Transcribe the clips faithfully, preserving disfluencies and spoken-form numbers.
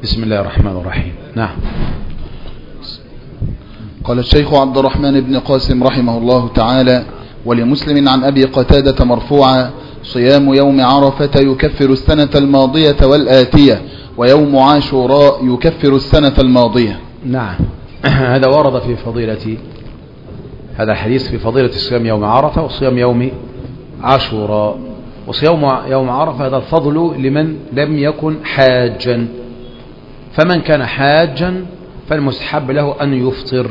بسم الله الرحمن الرحيم. نعم. قال الشيخ عبد الرحمن بن قاسم رحمه الله تعالى: ولمسلم عن أبي قتادة مرفوعا: صيام يوم عرفة يكفر السنة الماضية والآتية، ويوم عاشوراء يكفر السنة الماضية. نعم. هذا ورد في فضيلة هذا الحديث في فضيلة صيام يوم عرفة وصيام يوم عاشوراء. وصيام يوم عرفة هذا الفضل لمن لم يكن حاجا، فمن كان حاجا فالمستحب له أن يفطر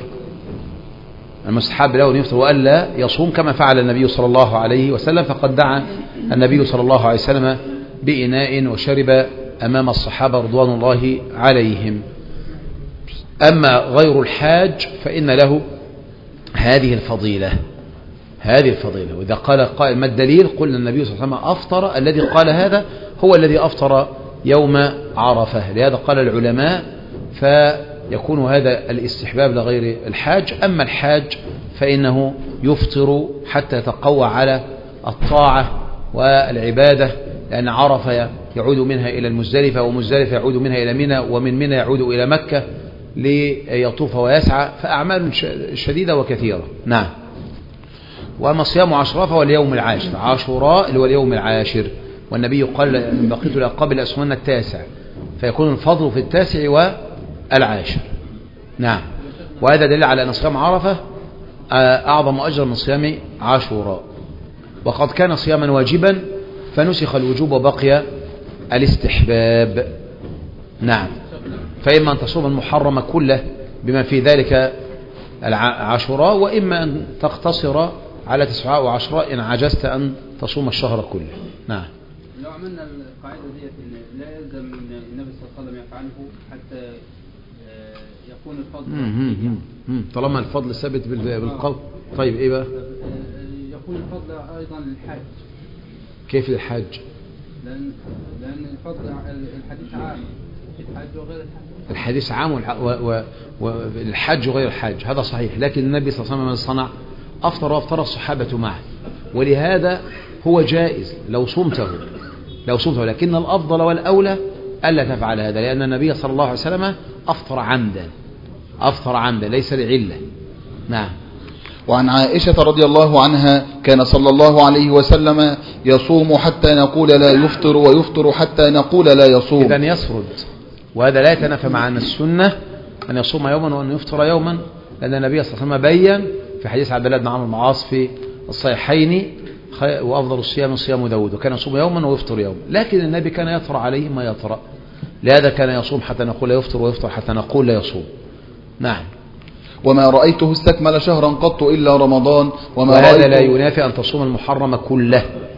المستحب له أن يفطر وألا يصوم، كما فعل النبي صلى الله عليه وسلم، فقد دعا النبي صلى الله عليه وسلم بإناء وشرب أمام الصحابة رضوان الله عليهم. أما غير الحاج فإن له هذه الفضيلة هذه الفضيلة وإذا قال قائل ما الدليل؟ قلنا النبي صلى الله عليه وسلم أفطر، الذي قال هذا هو الذي أفطر يوم عرفة، لهذا قال العلماء فيكون هذا الاستحباب لغير الحاج. أما الحاج فإنه يفطر حتى يتقوى على الطاعة والعبادة، لأن عرفة يعود منها إلى المزدلفة، ومزدلفة يعود منها إلى منى، ومن منى يعود إلى مكة ليطوف ويسعى، فأعمال شديدة وكثيرة. نعم. وأما صيام عاشوراء فهو اليوم العاشر، عاشوراء اللي هو اليوم العاشر، والنبي قال إن بقيت لقبل أسمن التاسع، فيكون الفضل في التاسع والعاشر. نعم. وهذا دليل على أن صيام عرفة أعظم أجر من صيام عاشوراء، وقد كان صياما واجبا فنسخ الوجوب وبقي الاستحباب. نعم. فإما أن تصوم المحرم كله بما في ذلك عاشوراء، وإما أن تقتصر على تسعاء وعشراء إن عجزت أن تصوم الشهر كله. نعم. لو عملنا القاعدة ديت إن لا يلزم من النبي صلى الله عليه وسلم يفعله حتى يكون الفضل، طالما الفضل ثابت بالقول. طيب إيه بقى؟ يكون الفضل أيضا للحاج. كيف للحاج؟ لأن لأن الفضل الحديث عام، الحاج وغير الحاج. الحديث عام والحاج وغير الحاج، هذا صحيح، لكن النبي صلى الله عليه وسلم صنع أفطر وأفطر الصحابة معه، ولهذا هو جائز لو صمته لو صمته لكن الأفضل والأولى ألا تفعل هذا، لأن النبي صلى الله عليه وسلم أفطر عمدا أفطر عمدا ليس لعلة. نعم. وعن عائشة رضي الله عنها: كان صلى الله عليه وسلم يصوم حتى نقول لا يفطر، ويفطر حتى نقول لا يصوم. إذن يسرد، وهذا لا يتنافى مع أن السنة أن يصوم يوما وأن يفطر يوما، لأن النبي صلى الله عليه وسلم بين في حديث عبد الله بن عمرو بن العاص في الصحيحين: وأفضل الصيام صيام داود، وكان يصوم يوما ويفطر يوما، لكن النبي كان يطرأ عليه ما يطرأ، لهذا كان يصوم حتى نقول لا يفطر، ويفطر حتى نقول لا يصوم. نعم. وما رأيته استكمل شهرا قط إلا رمضان. وما وهذا لا ينافي أن تصوم المحرم كله،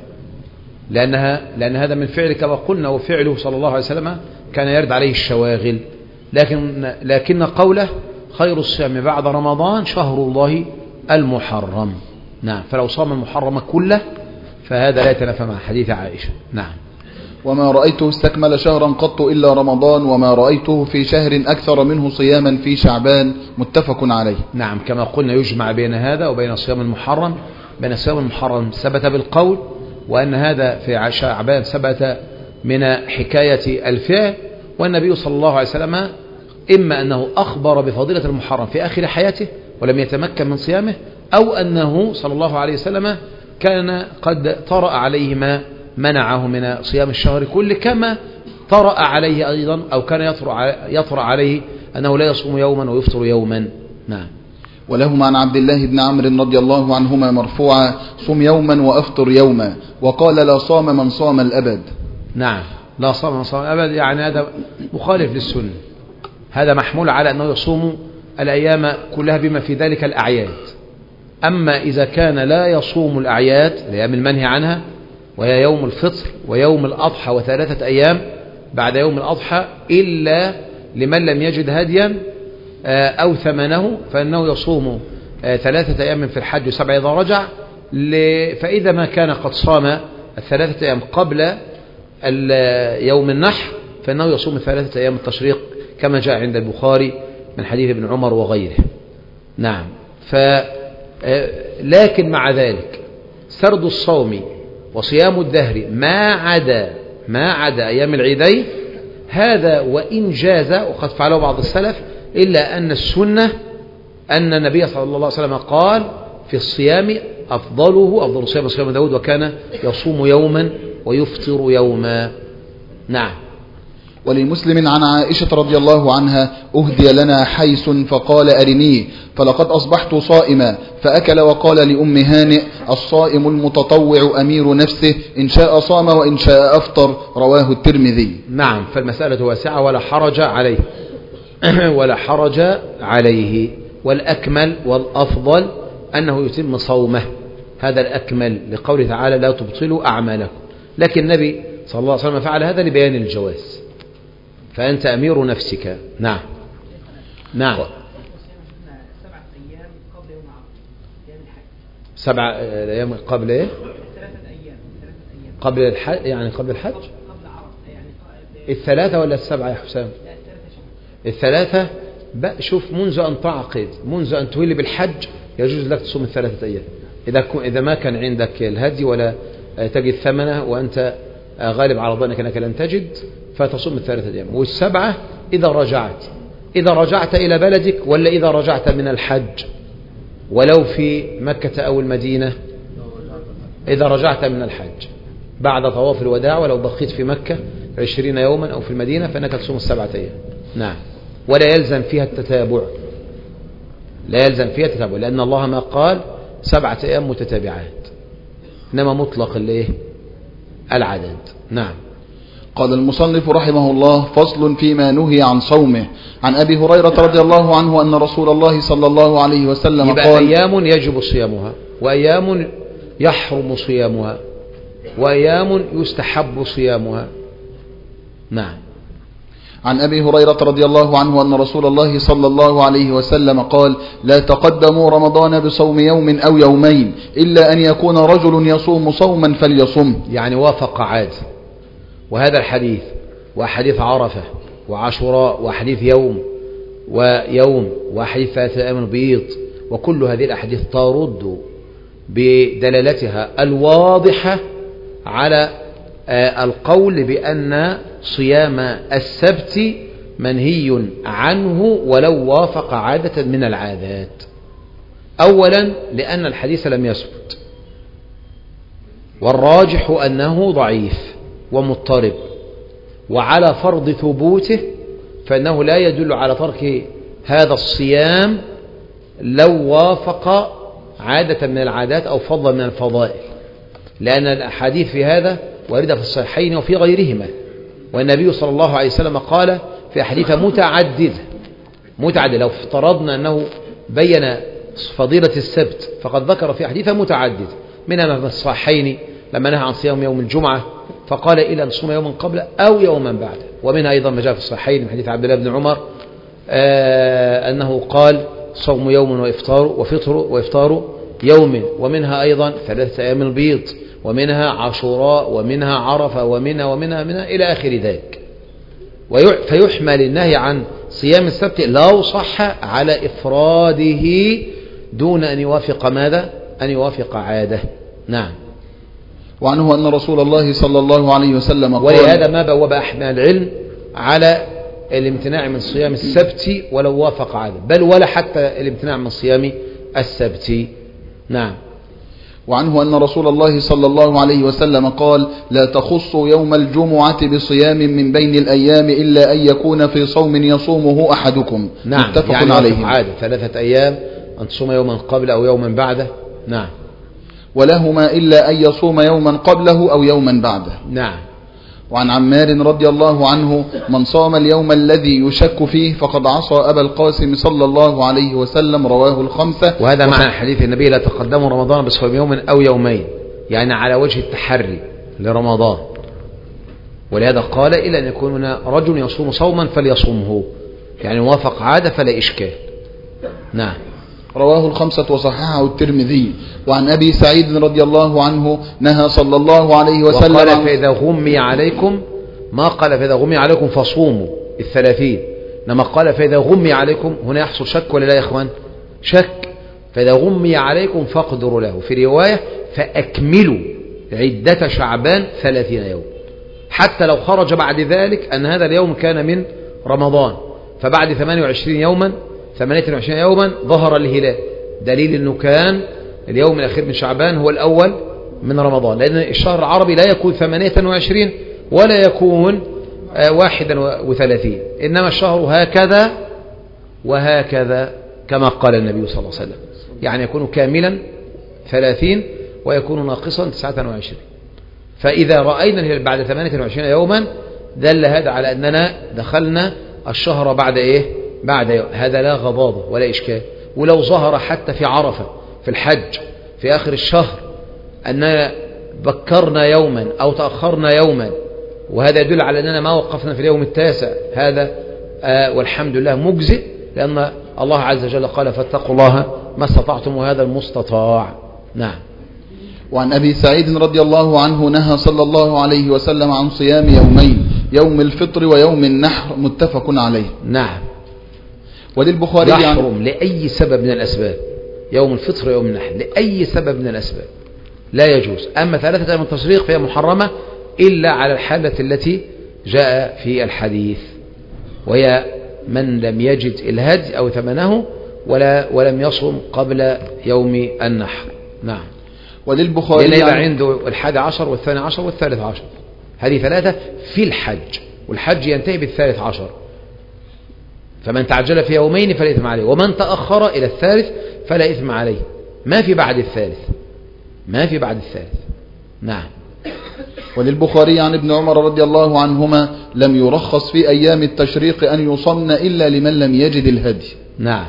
لأنها لأن هذا من فعل كما قلنا، وفعله صلى الله عليه وسلم كان يرد عليه الشواغل، لكن لكن قوله خير الصيام بعد رمضان شهر الله المحرم. نعم. فلو صام المحرم كله فهذا لا يتنافى مع حديث عائشة. نعم. وما رأيته استكمل شهرا قط إلا رمضان، وما رأيته في شهر أكثر منه صياما في شعبان، متفق عليه. نعم. كما قلنا يجمع بين هذا وبين صيام المحرم، بين صيام المحرم ثبت بالقول، وأن هذا في شعبان ثبت من حكاية الفعل، والنبي صلى الله عليه وسلم إما أنه أخبر بفضيلة المحرم في آخر حياته ولم يتمكن من صيامه، أو أنه صلى الله عليه وسلم كان قد طرأ عليه ما منعه من صيام الشهر كله، كما طرأ عليه أيضا أو كان يطرأ عليه أنه لا يصوم يوما ويفطر يوما. نعم. ولهما عن عبد الله بن عمرو رضي الله عنهما مرفوعا: صم يوما وأفطر يوما، وقال لا صام من صام الأبد. نعم. لا صام من صام الأبد، يعني هذا مخالف للسنة، هذا محمول على أنه يصوم الأيام كلها بما في ذلك الأعياد. أما إذا كان لا يصوم الأعياد الأيام المنهي عنها، وهي يوم الفطر ويوم الأضحى وثلاثة أيام بعد يوم الأضحى، إلا لمن لم يجد هديا أو ثمنه، فإنه يصوم ثلاثة أيام في الحج وسبع إذا رجع. فإذا ما كان قد صام الثلاثة أيام قبل يوم النحر فإنه يصوم ثلاثة أيام التشريق، كما جاء عند البخاري من حديث ابن عمر وغيره. نعم. ف لكن مع ذلك سرد الصوم وصيام الدهر ما عدا ما عدا أيام العيدين هذا وإن جاز وقد فعله بعض السلف، إلا أن السنة أن النبي صلى الله عليه وسلم قال في الصيام أفضله أفضل الصيام صيام داود، وكان يصوم يوما ويفطر يوما. نعم. ولمسلم عن عائشة رضي الله عنها: أهدي لنا حيس فقال أرنيه، فلقد أصبحت صائما، فأكل وقال لأم هانئ: الصائم المتطوع أمير نفسه، إن شاء صام وإن شاء أفطر. رواه الترمذي. نعم. فالمسألة واسعة ولا حرج عليه ولا حرج عليه. والأكمل والأفضل أنه يتم صومه، هذا الأكمل، لقوله تعالى: لا تبطلوا أعمالكم. لكن النبي صلى الله عليه وسلم فعل هذا لبيان الجواز، فأنت أمير نفسك. نعم. نعم. سبع أيام قبل إيه؟ قبل الحج، يعني قبل الحج الثلاثة ولا السبعة يا حسام؟ الثلاثة. بقى شوف، منذ أن تعقد منذ أن تولي بالحج يجوز لك تصوم الثلاثة أيام، إذا إذا ما كان عندك الهدي ولا تجد ثمنه وأنت غالب على ظنك أنك لن تجد، فتصوم الثلاثة أيام. والسبعة إذا رجعت إذا رجعت إلى بلدك، ولا إذا رجعت من الحج ولو في مكة أو المدينة. إذا رجعت من الحج بعد طواف الوداع ولو بقيت في مكة عشرين يوما أو في المدينة فإنك تصوم السبعة أيام. نعم. ولا يلزم فيها التتابع، لا يلزم فيها التتابع، لأن الله ما قال سبعة أيام متتابعات، إنما مطلق الايه العدد. نعم. قال المصنف رحمه الله: فصل فيما نهي عن صومه. عن أبي هريرة رضي الله عنه أن رسول الله صلى الله عليه وسلم يبقى قال: أيام يجب صيامها، وأيام يحرم صيامها، وأيام يستحب صيامها. نعم. عن أبي هريرة رضي الله عنه أن رسول الله صلى الله عليه وسلم قال: لا تقدموا رمضان بصوم يوم أو يومين، إلا أن يكون رجل يصوم صوما فليصم. يعني وافق عاد. وهذا الحديث وحديث عرفة وعاشوراء وحديث يوم ويوم وحديث ثلاثة أيام البيض، وكل هذه الأحاديث ترد بدلالتها الواضحة على القول بأن صيام السبت منهي عنه ولو وافق عادة من العادات. أولا لأن الحديث لم يثبت، والراجح أنه ضعيف ومضطرب، وعلى فرض ثبوته فإنه لا يدل على ترك هذا الصيام لو وافق عادة من العادات أو فضلا من الفضائل، لأن الأحاديث في هذا واردة في الصحيحين وفي غيرهما. والنبي صلى الله عليه وسلم قال في أحاديث متعددة متعددة لو افترضنا أنه بين فضيلة السبت فقد ذكر في أحاديث متعددة، منها في الصحيحين لما نهى عن صيام يوم الجمعة فقال إلى أن نصوم يوما قبل أو يوما بعد، ومنها أيضا ما جاء في الصحيحين من حديث عبد الله بن عمر آه أنه قال صوم يوم وإفطار وفطر وإفطار يوم، ومنها أيضا ثلاثة أيام البيض، ومنها عاشوراء، ومنها عرفة، ومنها ومنها منها إلى آخر ذلك. فيحمل النهي عن صيام السبت لو صح على إفراده دون أن يوافق ماذا؟ أن يوافق عادة. نعم. وعنه أن رسول الله صلى الله عليه وسلم قال: ولهذا ما بوب أحد العلم على الامتناع من صيام السبت ولو وافق عادة، بل ولا حتى الامتناع من صيام السبت. نعم. وعنه أن رسول الله صلى الله عليه وسلم قال: لا تخصوا يوم الجمعة بصيام من بين الأيام إلا أن يكون في صوم يصومه أحدكم. نعم. متفق يعني عليه. عادة ثلاثة أيام أن تصوم يوما قبل أو يوما بعده. نعم. ولهما إلا أن يصوم يوما قبله أو يوما بعده. نعم. وعن عمار رضي الله عنه: من صام اليوم الذي يشك فيه فقد عصى أبا القاسم صلى الله عليه وسلم. رواه الخمسة. وهذا معنى حديث النبي: لا تقدموا رمضان بصوم يوم أو يومين، يعني على وجه التحري لرمضان. ولهذا قال: إلا أن يكون رجل يصوم صوما فليصومه، يعني وافق عادة فلا إشكال. نعم. رواه الخمسة وصححه الترمذي. وعن أبي سعيد رضي الله عنه نهى صلى الله عليه وسلم وقال: فإذا غمي عليكم، ما قال فإذا غمي عليكم فصوموا الثلاثين، لما قال فإذا غمي عليكم هنا يحصل شك ولا لا يا إخوان؟ شك. فإذا غمي عليكم فاقدروا له، في رواية فأكملوا عدة شعبان ثلاثين يوم، حتى لو خرج بعد ذلك أن هذا اليوم كان من رمضان، فبعد ثمانية وعشرين يوما ثمانية وعشرين يوما ظهر الهلال، دليل أنه كان اليوم الأخير من شعبان هو الأول من رمضان، لأن الشهر العربي لا يكون ثمانية وعشرين ولا يكون واحدا وثلاثين، إنما الشهر هكذا وهكذا كما قال النبي صلى الله عليه وسلم، يعني يكون كاملا ثلاثين ويكون ناقصا تسعة وعشرين. فإذا رأينا الهلال بعد ثمانية وعشرين يوما دل هذا على أننا دخلنا الشهر بعد إيه؟ بعد يوم. هذا لا غضاضة ولا إشكال. ولو ظهر حتى في عرفة في الحج في آخر الشهر أننا بكرنا يوما أو تأخرنا يوما، وهذا يدل على أننا ما وقفنا في اليوم التاسع، هذا آه والحمد لله مجزئ، لأن الله عز وجل قال فاتقوا الله ما استطعتم وهذا المستطاع. نعم. وعن أبي سعيد رضي الله عنه نهى صلى الله عليه وسلم عن صيام يومين، يوم الفطر ويوم النحر، متفق عليه. نعم. وللبخاري يحرم عن... لأي سبب من الأسباب، يوم الفطر ويوم النحر لأي سبب من الأسباب لا يجوز. أما ثلاثة أيام التشريق فهي محرمة إلا على الحالة التي جاء في الحديث، وهي من لم يجد الهدي أو ثمنه ولا ولم يصم قبل يوم النحر. نعم. وللبخاري لأن يبقى عنده الحادي عشر والثاني عشر والثالث عشر، هذه ثلاثة في الحج، والحج ينتهي بالثالث عشر، فمن تعجل في يومين فلا إثم عليه، ومن تأخر إلى الثالث فلا إثم عليه، ما في بعد الثالث، ما في بعد الثالث. نعم. وللبخاري عن ابن عمر رضي الله عنهما لم يرخص في أيام التشريق أن يصمن إلا لمن لم يجد الهدي. نعم.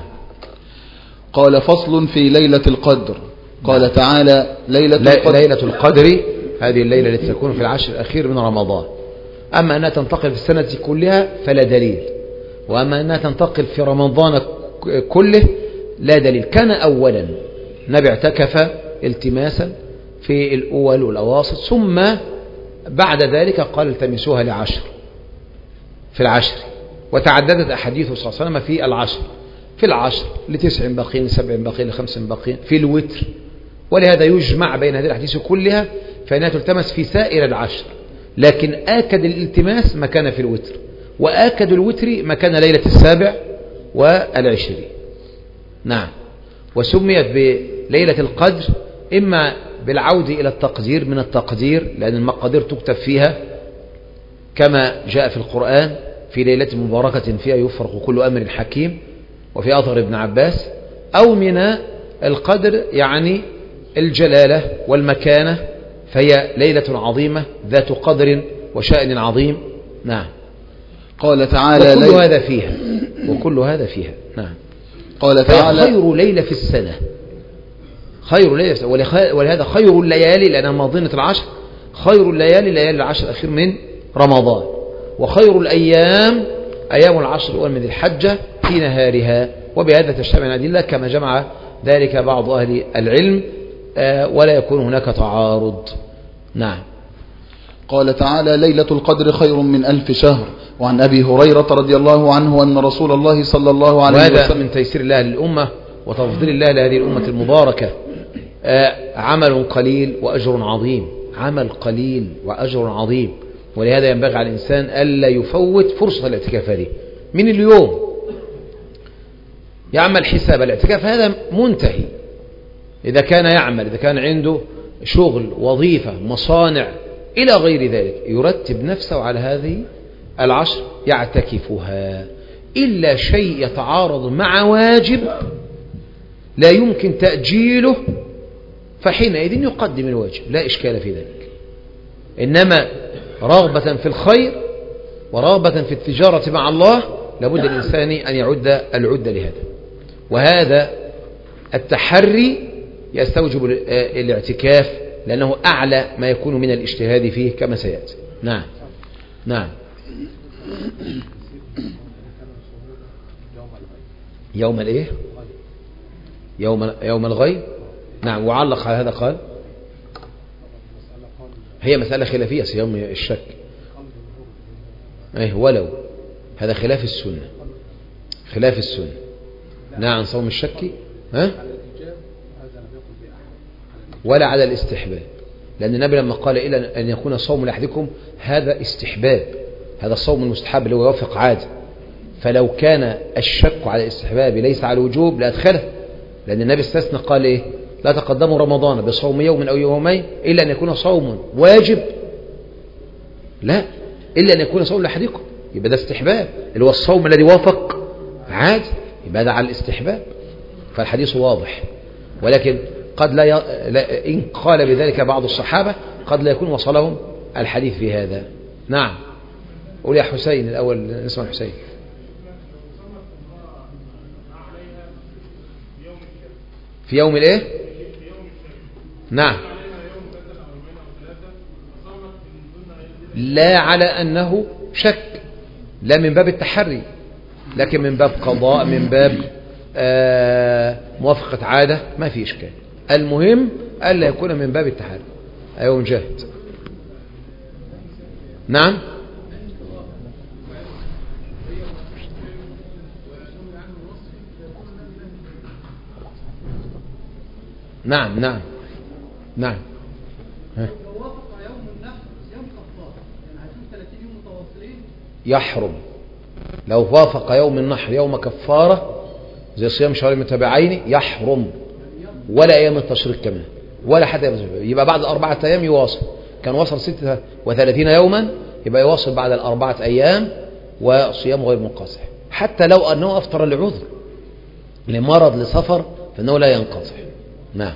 قال فصل في ليلة القدر. قال نعم. تعالى ليلة القدر, ليلة القدر هذه الليلة التي تكون في العشر الأخير من رمضان، أما أنها تنتقل في السنة كلها فلا دليل، وأما أنها تنتقل في رمضان كله لا دليل. كان أولا النبي اعتكف التماسا في الأول والأواسط، ثم بعد ذلك قال التمسوها لعشر في العشر، وتعددت أحاديثه صلى الله عليه وسلم في العشر في العشر لتسع باقين لسبع باقين لخمس باقين في الوتر، ولهذا يجمع بين هذه الأحاديث كلها فإنها تلتمس في سائر العشر، لكن آكد الالتماس مكان في الوتر، وآكد الوتر مكان ليلة السابع والعشرين. نعم. وسميت بليلة القدر إما بالعودة إلى التقدير من التقدير، لأن المقادير تكتب فيها كما جاء في القرآن في ليلة مباركة فيها يفرق كل أمر حكيم، وفي أثر ابن عباس، أو من القدر يعني الجلالة والمكانة، فهي ليلة عظيمة ذات قدر وشأن عظيم. نعم. قال تعالى وكل لي... هذا فيها وكل هذا فيها. نعم. قال تعالى خير ليلة في السنة، خير ليلة، ولهذا خير الليالي لأنها ماضينة العشر، خير الليالي ليالي العشر الأخير من رمضان، وخير الأيام أيام العشر الأول من الحجة في نهارها، وبهذا تجتمع الأدلة كما جمع ذلك بعض أهل العلم، ولا يكون هناك تعارض. نعم. قال تعالى ليلة القدر خير من ألف شهر. وعن أبي هريرة رضي الله عنه أن رسول الله صلى الله عليه وسلم، وهذا من تيسير الله للأمة وتفضيل الله لهذه الأمة المباركة، عمل قليل وأجر عظيم، عمل قليل وأجر عظيم، ولهذا ينبغي على الإنسان ألا يفوت فرصة الاعتكاف هذه من اليوم، يعمل حساب الاعتكاف هذا منتهي، إذا كان يعمل، إذا كان عنده شغل وظيفة مصانع إلى غير ذلك، يرتب نفسه على هذه العشر يعتكفها، إلا شيء يتعارض مع واجب لا يمكن تأجيله فحينئذ يقدم الواجب، لا إشكال في ذلك. إنما رغبة في الخير ورغبة في التجارة مع الله لابد الإنسان أن يعد العدة لهذا، وهذا التحري يستوجب الاعتكاف لأنه أعلى ما يكون من الاجتهاد فيه كما سيأتي. نعم. نعم. يوم الايه يوم يوم الغيب. نعم. وعلق على هذا قال هي مسألة خلافية صيام الشك، ايه ولو هذا خلاف السنة، خلاف السنة. نعم. صوم الشك ها ولا على الاستحباب، لأن النبي لما قال إلا أن يكون صوم لأحدكم هذا استحباب، هذا الصوم المستحب اللي هو يوافق عادة، فلو كان الشك على الاستحباب ليس على الوجوب لأدخله، لأن النبي استثنى قال إيه؟ لا تقدموا رمضان بصوم يوم أو يومين إلا أن يكون صوم واجب، لا إلا أن يكون صوم لأحدكم، يبقى ده استحباب اللي هو الصوم الذي وافق عاد، يبقى ده على الاستحباب، فالحديث واضح. ولكن قد لا, ي... لا إن قال بذلك بعض الصحابة قد لا يكون وصلهم الحديث في هذا. نعم، قول يا حسين الأول، نسمع حسين. في يوم الايه؟ نعم، لا على أنه شك، لا من باب التحري، لكن من باب قضاء، من باب آه موافقة عادة، ما في إشكال. المهم ألا يكون من باب التحري. أيوة مجاهد. نعم، نعم نعم نعم. ها. يحرم لو وافق يوم النحر يوم كفارة زي صيام شهرين متابعين يحرم، ولا أيام التشريق كمان، ولا حتى يبقى بعد أربعة أيام يواصل. كان وصل ستة وثلاثين يوما يبقى يواصل بعد الأربعة أيام وصيام غير منقطع، حتى لو أنه أفطر لعذر لمرض لسفر فإنه لا ينقطع. نعم.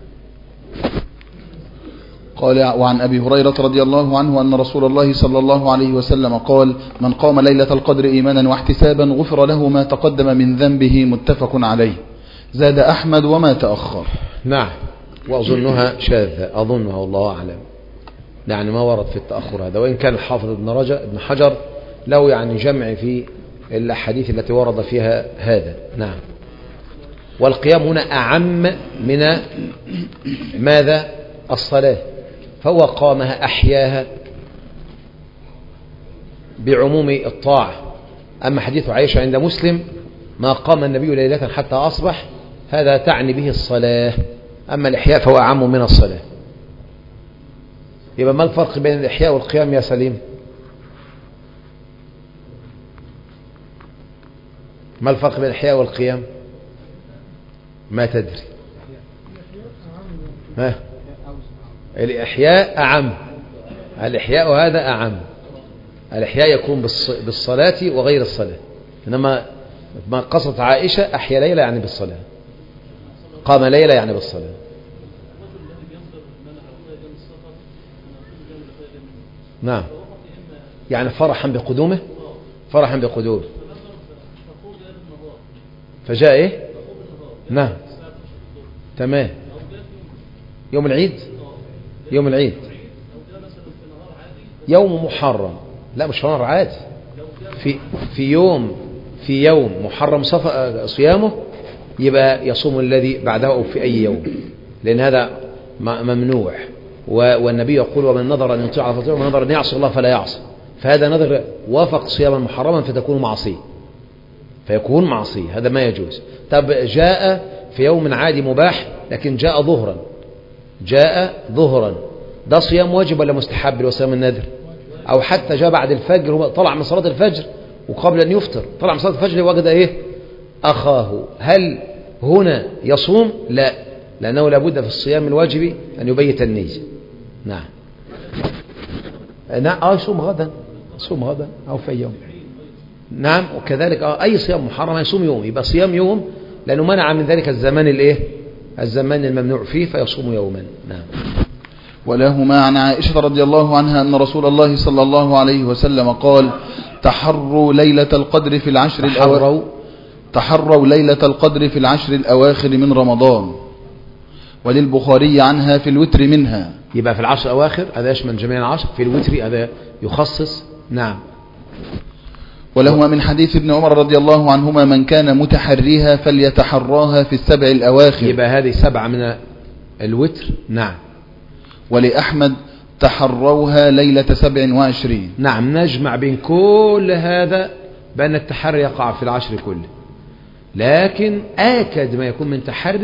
قال وعن أبي هريرة رضي الله عنه أن رسول الله صلى الله عليه وسلم قال من قام ليلة القدر إيمانا واحتسابا غفر له ما تقدم من ذنبه، متفق عليه. زاد أحمد وما تأخر. نعم، وأظنها شاذة، أظنها والله أعلم، يعني ما ورد في التأخر هذا، وإن كان الحافظ ابن رجب ابن حجر له يعني جمع في الأحاديث التي ورد فيها هذا. نعم. والقيام هنا أعم من ماذا؟ الصلاة، فهو قامها أحياها بعموم الطاعة. أما حديث عائشة عند مسلم ما قام النبي ليلة حتى أصبح، هذا تعني به الصلاة، أما الإحياء فهو أعم من الصلاة. يبقى ما الفرق بين الإحياء والقيام يا سليم؟ ما الفرق بين الإحياء والقيام؟ ما تدري؟ ها؟ الإحياء أعم، الإحياء هذا أعم، الإحياء يكون بالصلاة وغير الصلاة، إنما ما قصت عائشة أحيا ليلة يعني بالصلاة، قام ليلة يعني بالصلاة. نعم، يعني فرحا بقدومه، فرحا بقدومه فجاء إيه؟ نعم تمام. يوم العيد، يوم العيد يوم محرم، لا مش نهار عادي، في في يوم في يوم محرم صيامه يبقى يصوم الذي بعده أو في أي يوم، لأن هذا ممنوع، والنبي يقول ومن نظر أن يطيع فطيع ومن نظر أن يعصي الله فلا يعصي، فهذا نظر وافق صياما محرما فتكون معصية، فيكون معصية، هذا ما يجوز. طب جاء في يوم عادي مباح لكن جاء ظهرا، جاء ظهرا، ده صيام واجب ولا مستحب اللي هو صيام النذر؟ أو حتى جاء بعد الفجر، هو طلع من صلاة الفجر وقبل أن يفطر طلع من صلاة الفجر وجد إيه؟ أخاه، هل هنا يصوم؟ لا، لأنه لابد في الصيام الواجب أن يبيت النية. نعم نعم آه يصوم غدا، يصوم غدا أو في يوم. نعم، وكذلك آه أي صيام محرم يصوم يوم، يبقى صيام يوم لأنه منع من ذلك الزمان الإيه؟ الزمان الممنوع فيه، فيصوم يوما. نعم. ولهما عن عائشة رضي الله عنها أن رسول الله صلى الله عليه وسلم قال تحروا ليلة القدر في العشر الأواخر تحروا ليلة القدر في العشر الأواخر من رمضان، وللبخاري عنها في الوتر منها. يبقى في العشر الأواخر هذا يشمل جميع العشر، في الوتر هذا يخصص. نعم. ولهما من حديث ابن عمر رضي الله عنهما من كان متحريها فليتحراها في السبع الأواخر، يبقى هذه سبعة من الوتر. نعم. ولأحمد تحروها ليلة سبع وعشرين. نعم، نجمع بين كل هذا بأن التحري يقع في العشر كله، لكن آكد ما يكون من تحري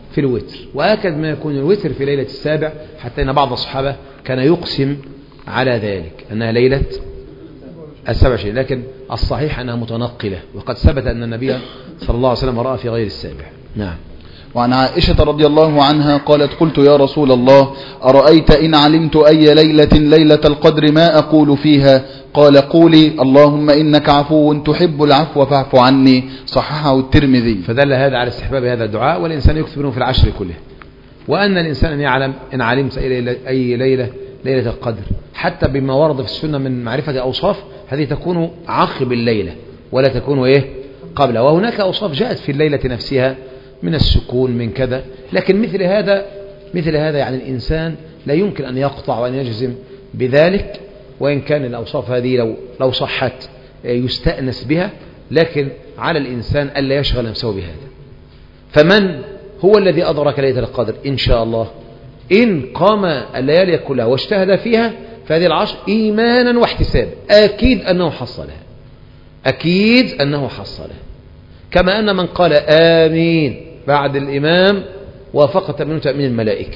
في الوتر، وأكد ما يكون الوتر في ليلة السابع، حتى أن بعض الصحابة كان يقسم على ذلك أنها ليلة السابع شيء، لكن الصحيح أنها متنقلة، وقد ثبت أن النبي صلى الله عليه وسلم رأى في غير السابع. نعم. وعن عائشة رضي الله عنها قالت قلت يا رسول الله أرأيت إن علمت أي ليلة ليلة القدر ما أقول فيها؟ قال قولي اللهم إنك عفو تحب العفو فاعف عني، صححه الترمذي. فدل هذا على استحباب هذا الدعاء، والإنسان يكثر منه في العشر كله، وأن الإنسان يعلم إن علمت أي ليلة ليلة القدر، حتى بما ورد في السنة من معرفة أوصاف، هذه تكون عقب الليلة ولا تكون إيه قبل. وهناك أوصاف جاءت في الليلة نفسها من السكون من كذا، لكن مثل هذا مثل هذا يعني الإنسان لا يمكن أن يقطع وأن يجزم بذلك، وإن كان الأوصاف هذه لو لو صحت يستأنس بها، لكن على الإنسان ألا يشغل نفسه بهذا. فمن هو الذي أدرك ليلة القدر إن شاء الله؟ إن قام الليالي كلها واجتهد فيها فهذه العشر إيمانا واحتسابا أكيد أنه حصلها، أكيد أنه حصلها، كما أن من قال آمين بعد الإمام وافق تأمين تأمين الملائكة.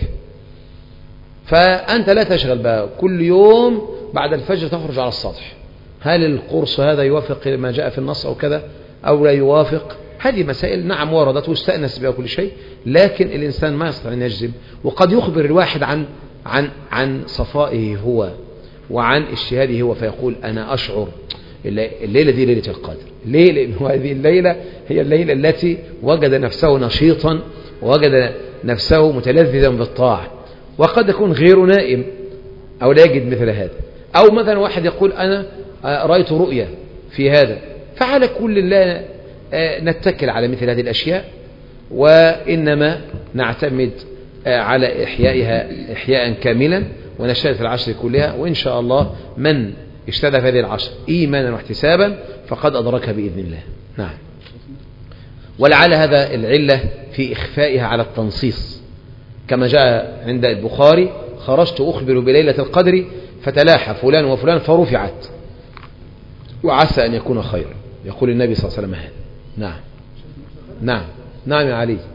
فأنت لا تشغل بها، كل يوم بعد الفجر تخرج على السطح، هل القرص هذا يوافق ما جاء في النص أو كذا أو لا يوافق؟ هذه مسائل نعم وردت واستأنس بها كل شيء، لكن الإنسان ما يستطيع أن يجزم. وقد يخبر الواحد عن عن عن صفائه هو وعن اجتهاده هو، فيقول أنا أشعر الليلة دي ليلة القدر. ليه؟ لأن هذه الليلة هي الليلة التي وجد نفسه نشيطا ووجد نفسه متلذذا بالطاعة. وقد يكون غير نائم أو لا يجد مثل هذا، أو مثلا واحد يقول أنا رأيت رؤية في هذا. فعلى كل لا نتكل على مثل هذه الأشياء، وإنما نعتمد على إحيائها إحياء كاملا ونشتغل في العشر كلها. وإن شاء الله من اجتهد في هذه العشر إيمانا واحتسابا فقد أدركها بإذن الله. نعم. ولعل هذا العلة في إخفائها على التنصيص، كما جاء عند البخاري خرجت أخبر بليلة القدر فتلاحى فلان وفلان فرفعت وعسى أن يكون خيرا، يقول النبي صلى الله عليه وسلم هذا. نعم نعم نعم يا علي.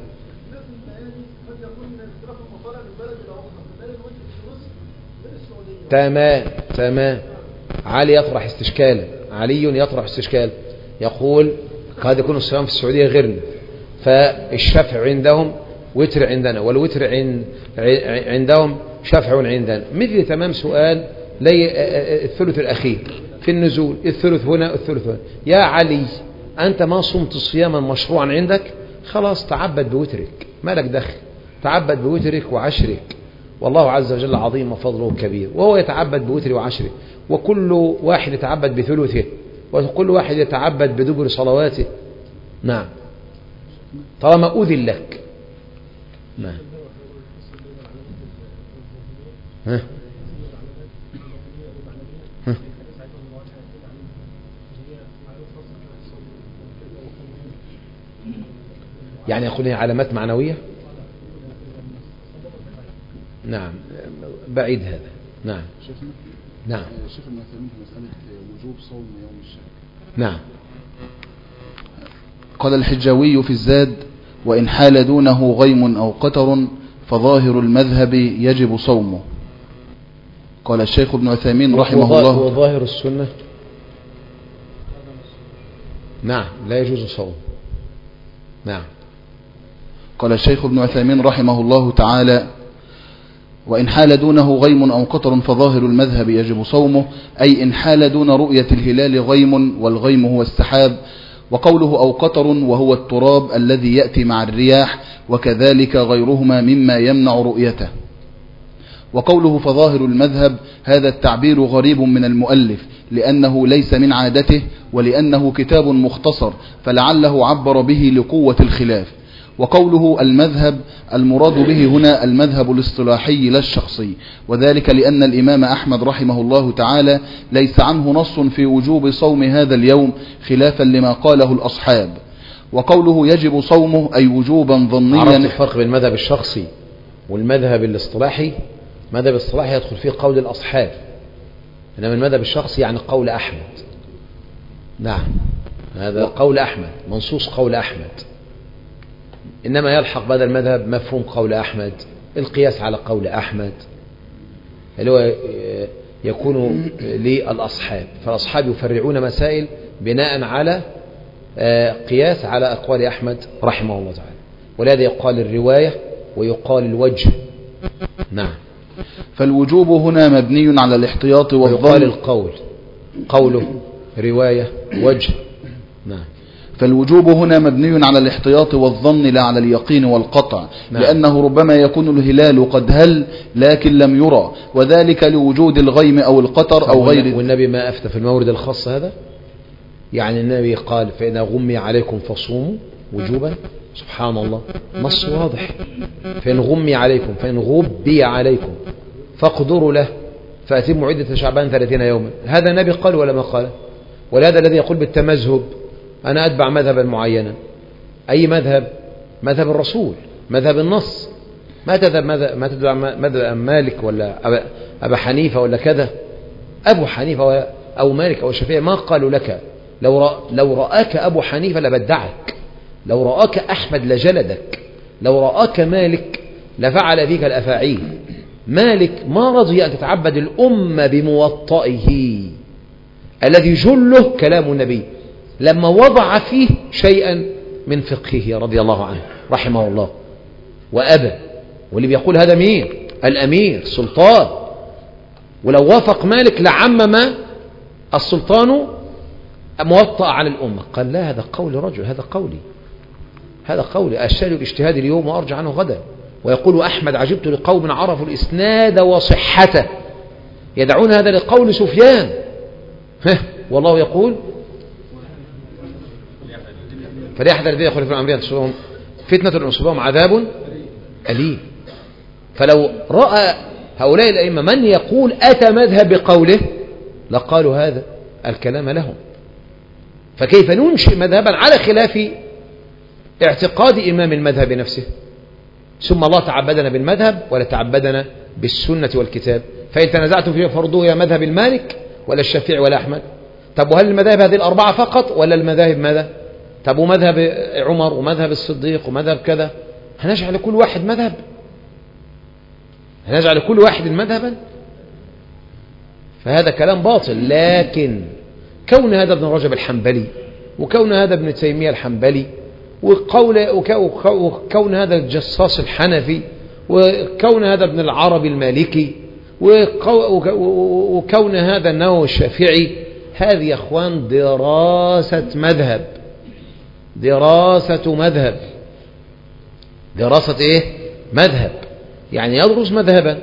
تمام تمام. علي يطرح استشكالا، علي يطرح استشكال، يقول قد يكون الصيام في السعودية غيرنا، فالشفع عندهم وتر عندنا، والوتر عندهم شفع عندنا، مثل تمام سؤال لي الثلث الأخير في النزول، الثلث هنا الثلث هنا. يا علي أنت ما صمت صياما مشروعا عندك، خلاص تعبد بوترك، ما لك دخل، تعبد بوترك وعشرك، والله عز وجل عظيم وفضله كبير، وهو يتعبد بوتر وعشره، وكل واحد يتعبد بثلثه، وكل واحد يتعبد بدبر صلواته. نعم طالما أذن لك. نعم. ها ها يعني يقول علامات معنوية. نعم بعيد هذا. نعم نعم. شيخ المعتمين في مسألة وجوب صوم يوم الشك. نعم. قال الحجاوي في الزاد وإن حال دونه غيم أو قتر فظاهر المذهب يجب صومه. قال الشيخ ابن عثيمين رحمه الله وظاهر السنة نعم لا يجوز صوم. نعم. قال الشيخ ابن عثيمين رحمه الله تعالى وإن حال دونه غيم أو قطر فظاهر المذهب يجب صومه، أي إن حال دون رؤية الهلال غيم، والغيم هو السحاب، وقوله أو قطر وهو التراب الذي يأتي مع الرياح، وكذلك غيرهما مما يمنع رؤيته. وقوله فظاهر المذهب هذا التعبير غريب من المؤلف، لأنه ليس من عادته، ولأنه كتاب مختصر فلعله عبر به لقوة الخلاف. وقوله المذهب المراد به هنا المذهب الاصطلاحي لا الشخصي، وذلك لأن الإمام أحمد رحمه الله تعالى ليس عنه نص في وجوب صوم هذا اليوم خلافا لما قاله الأصحاب. وقوله يجب صومه أي وجوبا ظنيا. عرفت الفرق بين المذهب الشخصي والمذهب الاصطلاحي؟ المذهب الاصطلاحي يدخل فيه قول الأصحاب، إنما المذهب الشخصي يعني قول أحمد. نعم هذا قول أحمد، منصوص قول أحمد. إنما يلحق بهذا المذهب مفهوم قول أحمد، القياس على قول أحمد اللي هو يكون للأصحاب، فالأصحاب يفرعون مسائل بناء على قياس على أقوال أحمد رحمه الله تعالى، ولهذا يقال الرواية ويقال الوجه. نعم. فالوجوب هنا مبني على الاحتياط والظن. ويقال القول، قوله رواية وجه. نعم. فالوجوب هنا مبني على الاحتياط والظن لا على اليقين والقطع. نعم. لأنه ربما يكون الهلال قد هل لكن لم يرى، وذلك لوجود الغيم أو القطر أو غير. والنبي ما أفتى في المورد الخاص هذا، يعني النبي قال فإذا غمي عليكم فصوموا وجوبا، سبحان الله، نص واضح. فإن غمي عليكم، فإن غبي عليكم فاقدروا له فأتموا عدة شعبان ثلاثين يوما. هذا النبي قال ولا ما قال؟ ولهذا الذي يقول بالتمذهب أنا أتبع مذهبا معينا، أي مذهب؟ مذهب الرسول، مذهب النص. ما تذهب ما تتبع مذهب مالك ولا أبا حنيفة ولا كذا. أبو حنيفة أو مالك أو الشافعي ما قالوا لك. لو رأ لو رآك أبو حنيفة لبدعك، لو رآك أحمد لجلدك، لو رآك مالك لفعل فيك الأفاعيل. مالك ما رضي أن تتعبد الأمة بموطئه الذي جله كلام النبي لما وضع فيه شيئا من فقهه رضي الله عنه رحمه الله، وأبى. واللي بيقول هذا مين؟ الأمير سلطان. ولو وافق مالك لعمم السلطان موطأ على الأمة. قال لا، هذا قول رجل، هذا قولي، هذا قولي أشتري الاجتهاد اليوم وأرجع عنه غدا. ويقول أحمد عجبت لقوم عرفوا الإسناد وصحته يدعون هذا لقول سفيان. والله يقول فليحذر الذين يخالفون عن أمره أن تصيبهم فتنة أو يصيبهم عذاب أليم. فلو رأى هؤلاء الأئمة من يقول أتى مذهب بقوله لقالوا هذا الكلام لهم. فكيف ننشئ مذهبا على خلاف اعتقاد إمام المذهب نفسه؟ ثم الله تعبدنا بالمذهب ولا تعبدنا بالسنة والكتاب. فإن تنازعتم فيه فرضوه يا مذهب المالك ولا الشافعي ولا أحمد. طب وهل المذاهب هذه الأربعة فقط ولا المذاهب ماذا؟ طب ومذهب عمر ومذهب الصديق ومذهب كذا؟ هنجعل كل واحد مذهب؟ هنجعل كل واحد مذهبا؟ فهذا كلام باطل. لكن كون هذا ابن رجب الحنبلي وكون هذا ابن تيمية الحنبلي وقول وكون هذا الجصاص الحنفي وكون هذا ابن العربي المالكي وكون هذا النووي الشافعي، هذه يا اخوان دراسة مذهب، دراسة مذهب، دراسة ايه؟ مذهب. يعني يدرس مذهبا،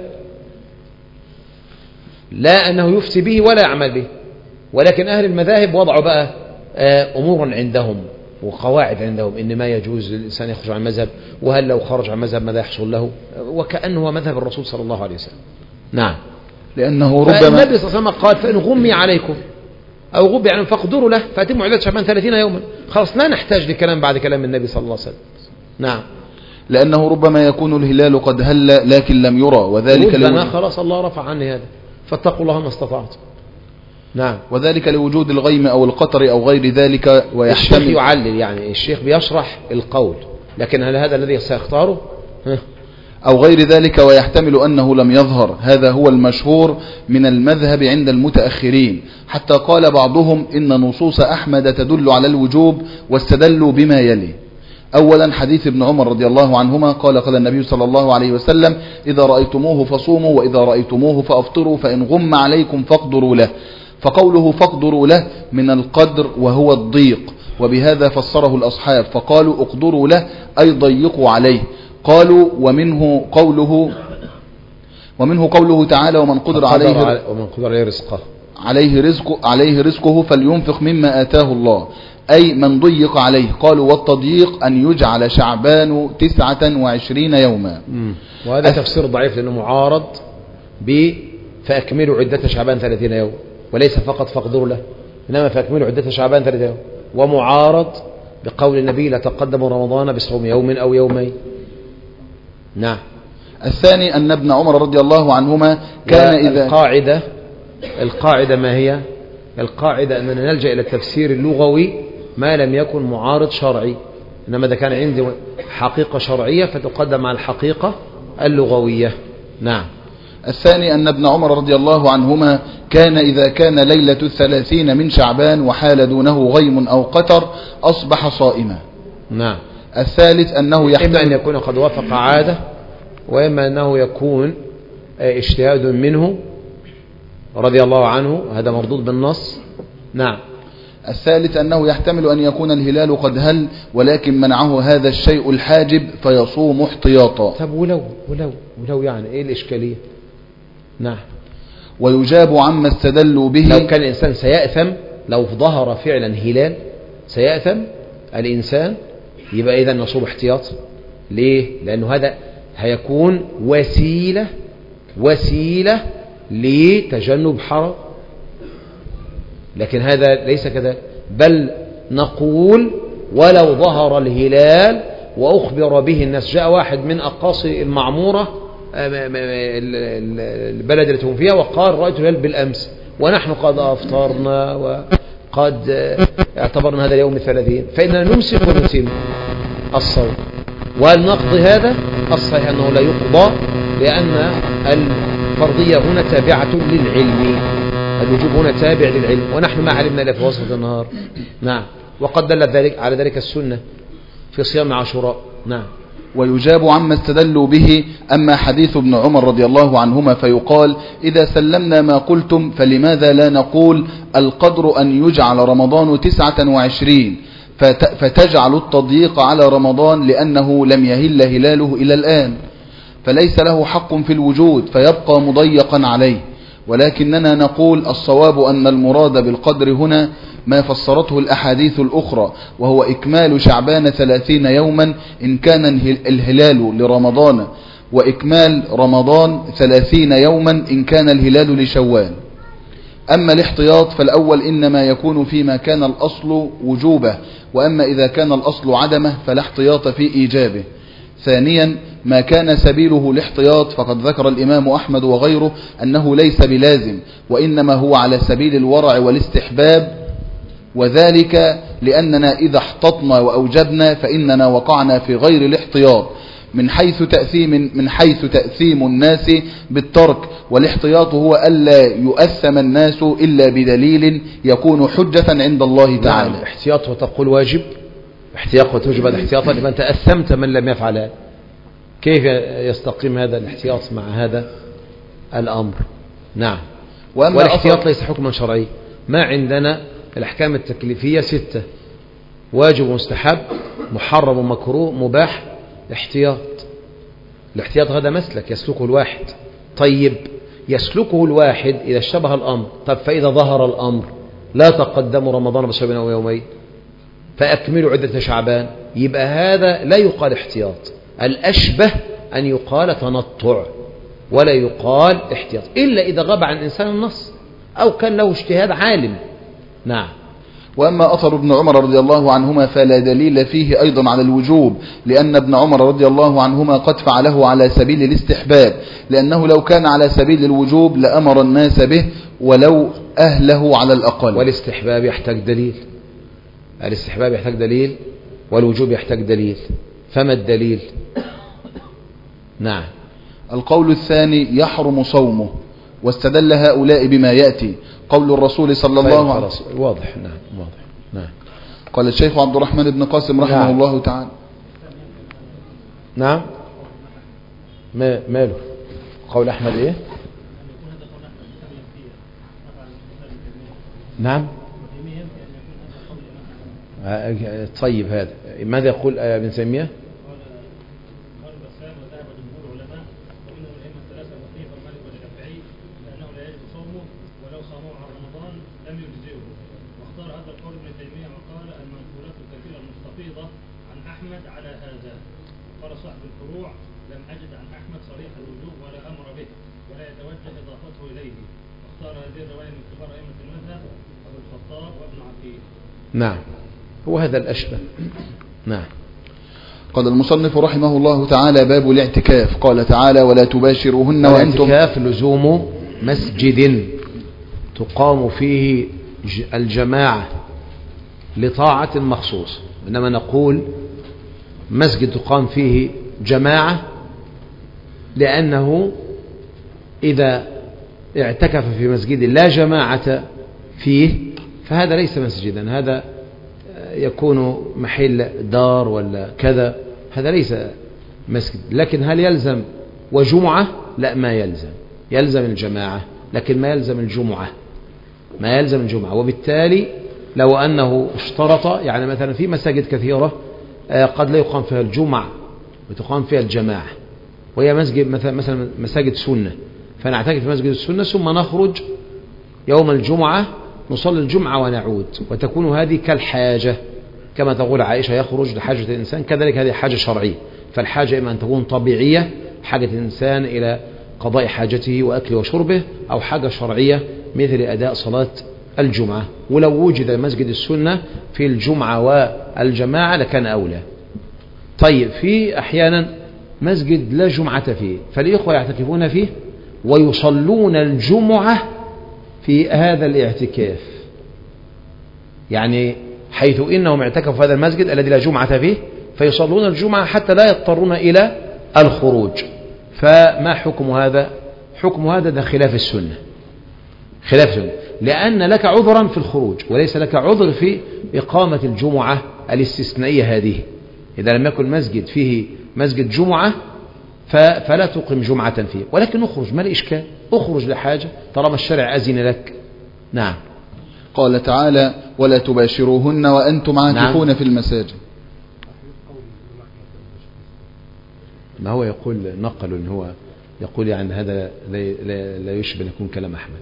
لا أنه يفتي به ولا يعمل به. ولكن أهل المذاهب وضعوا بقى أمور عندهم وقواعد عندهم إن ما يجوز للإنسان يخرج عن المذهب، وهل لو خرج عن المذهب ماذا يحصل له، وكأنه مذهب الرسول صلى الله عليه وسلم. نعم. لأنه ربما النبي صلى الله عليه وسلم قال فإن غمي عليكم أو غبي عليكم فاقدروا له فأتموا عدة شعبان ثلاثين يوما. خلاص لا نحتاج لكلام بعد كلام النبي صلى الله عليه وسلم. نعم. لأنه ربما يكون الهلال قد هل لكن لم يرى، وذلك لو خلاص الله رفع عني هذا، فاتقوا الله ما استطعتم. نعم. وذلك لوجود الغيم أو القطر أو غير ذلك. ويحتمل الشيخ يعلل، يعني الشيخ بيشرح القول، لكن هل هذا الذي سيختاره؟ ها. أو غير ذلك، ويحتمل أنه لم يظهر. هذا هو المشهور من المذهب عند المتأخرين، حتى قال بعضهم إن نصوص أحمد تدل على الوجوب واستدلوا بما يلي. أولا حديث ابن عمر رضي الله عنهما قال قال النبي صلى الله عليه وسلم إذا رأيتموه فصوموا وإذا رأيتموه فأفطروا فإن غم عليكم فاقدروا له. فقوله فاقدروا له من القدر وهو الضيق، وبهذا فسره الأصحاب فقالوا اقدروا له أي ضيقوا عليه. قالوا ومنه قوله ومنه قوله تعالى ومن قدر عليه ومن قدر عليه رزقه عليه رزقه عليه رزقه فلينفق مما آتاه الله، أي من ضيق عليه. قالوا والتضييق أن يجعل شعبان تسعة وعشرين يوما. وهذا أف... تفسير ضعيف لأنه معارض ب فأكملوا عدة شعبان ثلاثين يوم، وليس فقط فاقدروا له، إنما فأكملوا عدة شعبان ثلاثين يوم. ومعارض بقول النبي لا تقدموا رمضان بصوم يوم أو يومين. نعم. الثاني أن ابن عمر رضي الله عنهما كان إذا القاعدة القاعدة ما هي؟ القاعدة أننا نلجأ إلى التفسير اللغوي ما لم يكن معارض شرعي. إنما إذا كان عندي حقيقة شرعية فتقدم على الحقيقة اللغوية. نعم. الثاني أن ابن عمر رضي الله عنهما كان إذا كان ليلة الثلاثين من شعبان وحال دونه غيم أو قتر أصبح صائما. نعم. الثالث أنه يحتمل إما أن يكون قد وافق عادة، وإما أنه يكون اجتهاد منه رضي الله عنه، هذا مردود بالنص. نعم. الثالث أنه يحتمل أن يكون الهلال قد هل ولكن منعه هذا الشيء الحاجب فيصوم احتياطا. طب ولو ولو ولو يعني إيه الإشكالية؟ نعم. ويجاب عما استدلوا به. لو كان الإنسان سيأثم، لو ظهر فعلا هلال سيأثم الإنسان، يبقى إذا نصوم احتياط. ليه؟ لأنه هذا هيكون وسيلة وسيلة لتجنب حرام، لكن هذا ليس كذلك، بل نقول ولو ظهر الهلال وأخبر به الناس، جاء واحد من أقاصي المعمورة البلد التي هم فيها وقال رأيت الهلال بالأمس ونحن قد أفطرنا وقد اعتبرنا هذا اليوم الثلاثين، فإننا نمسك ونتم الصوم. والنقض هذا الصحيح أنه لا يقضى، لأن الفرضية هنا تابعة للعلم، الوجوب هنا تابع للعلم، ونحن ما علمنا إلا في وسط النهار. نعم. وقد دل ذلك على ذلك السنة في صيام عاشوراء. نعم. ويجاب عما استدلوا به. أما حديث ابن عمر رضي الله عنهما فيقال إذا سلمنا ما قلتم فلماذا لا نقول القدر أن يجعل رمضان تسعة وعشرين فتجعل التضييق على رمضان لأنه لم يهل هلاله إلى الآن، فليس له حق في الوجود فيبقى مضيقا عليه. ولكننا نقول الصواب أن المراد بالقدر هنا ما فسرته الأحاديث الأخرى، وهو إكمال شعبان ثلاثين يوما إن كان الهلال لرمضان، وإكمال رمضان ثلاثين يوما إن كان الهلال لشوال. أما الاحتياط فالأول إنما يكون فيما كان الأصل وجوبه، وأما إذا كان الأصل عدمه فلا احتياط في إيجابه. ثانيا ما كان سبيله الاحتياط فقد ذكر الإمام أحمد وغيره أنه ليس بلازم، وإنما هو على سبيل الورع والاستحباب، وذلك لأننا إذا احتطنا وأوجبنا فإننا وقعنا في غير الاحتياط من حيث تأثيم من حيث تأثيم الناس بالترك، والاحتياط هو ألا يؤثم الناس إلا بدليل يكون حجة عند الله تعالى. نعم. احتياط وتقول واجب، احتياط وتوجب احتياطا لمن تأثمت من لم يفعل. كيف يستقيم هذا الاحتياط مع هذا الأمر؟ نعم. والاحتياط ليس حكما شرعي. ما عندنا الأحكام التكليفية ستة: واجب ومستحب، محرم ومكروه، مباح، احتياط. الاحتياط هذا مسلك يسلكه الواحد. طيب يسلكه الواحد إذا اشتبه الأمر. طب فإذا ظهر الأمر لا تقدموا رمضان بشهر أو يومين فأكملوا عدة شعبان، يبقى هذا لا يقال احتياط، الأشبه أن يقال تنطع ولا يقال احتياط، إلا إذا غاب عن الإنسان النص أو كان له اجتهاد عالم. نعم. وأما أثر ابن عمر رضي الله عنهما فلا دليل فيه أيضا على الوجوب، لأن ابن عمر رضي الله عنهما قد فعله على سبيل الاستحباب، لأنه لو كان على سبيل الوجوب لأمر الناس به ولو أهله على الأقل. والاستحباب يحتاج دليل، الاستحباب يحتاج دليل والوجوب يحتاج دليل، فما الدليل؟ نعم. القول الثاني يحرم صومه، واستدل هؤلاء بما يأتي قول الرسول صلى الله عليه وسلم. واضح. نعم واضح. نعم. قال الشيخ عبد الرحمن بن قاسم رحمه نعم. الله تعالى. نعم. ما ماله قول أحمد إيه؟ نعم. طيب هذا ماذا يقول ابن تيمية؟ نعم. هو هذا الأشبه. نعم. قال المصنف رحمه الله تعالى: باب الاعتكاف. قال تعالى: ولا تباشروهن وأنتم. الاعتكاف لزوم مسجد تقام فيه الجماعة لطاعة مخصوص، إنما نقول مسجد تقام فيه جماعة، لأنه إذا اعتكف في مسجد لا جماعة فيه فهذا ليس مسجدا، هذا يكون محل دار ولا كذا، هذا ليس مسجد. لكن هل يلزم وجمعة؟ لا، ما يلزم، يلزم الجماعة لكن ما يلزم الجمعة، ما يلزم الجمعة. وبالتالي لو أنه اشترط، يعني مثلا في مساجد كثيرة قد لا يقام فيها الجمعة وتقام فيها الجماعة، وهي مسجد مثلا مساجد سنة، فنعتكف في مسجد السنة ثم نخرج يوم الجمعة نصلي الجمعة ونعود، وتكون هذه كالحاجة كما تقول عائشة يخرج لحاجة الإنسان، كذلك هذه حاجة شرعية. فالحاجة إما أن تكون طبيعية، حاجة الإنسان إلى قضاء حاجته وأكله وشربه، أو حاجة شرعية مثل أداء صلاة الجمعة. ولو وجد مسجد السنة في الجمعة والجماعة لكان أولى. طيب، في أحيانا مسجد لا جمعة فيه، فالإخوة يعتكفون فيه ويصلون الجمعة في هذا الاعتكاف، يعني حيث إنهم اعتكفوا في هذا المسجد الذي لا جمعة فيه فيصلون الجمعة حتى لا يضطرون إلى الخروج. فما حكم هذا؟ حكم هذا ده خلاف السنة، خلاف السنة، لأن لك عذرا في الخروج وليس لك عذر في إقامة الجمعة الاستثنائية هذه. إذا لم يكن مسجد فيه مسجد جمعة فلا تقيم جمعة فيه، ولكن اخرج، ما الإشكال؟ اخرج لحاجة طالما الشرع أذن لك. نعم. قال تعالى: ولا تباشروهن وأنتم عاكفون نعم. في المساجد. ما هو يقول نقل إن هو يقول يعني هذا لا, لا, لا يشبه أن يكون كلام أحمد.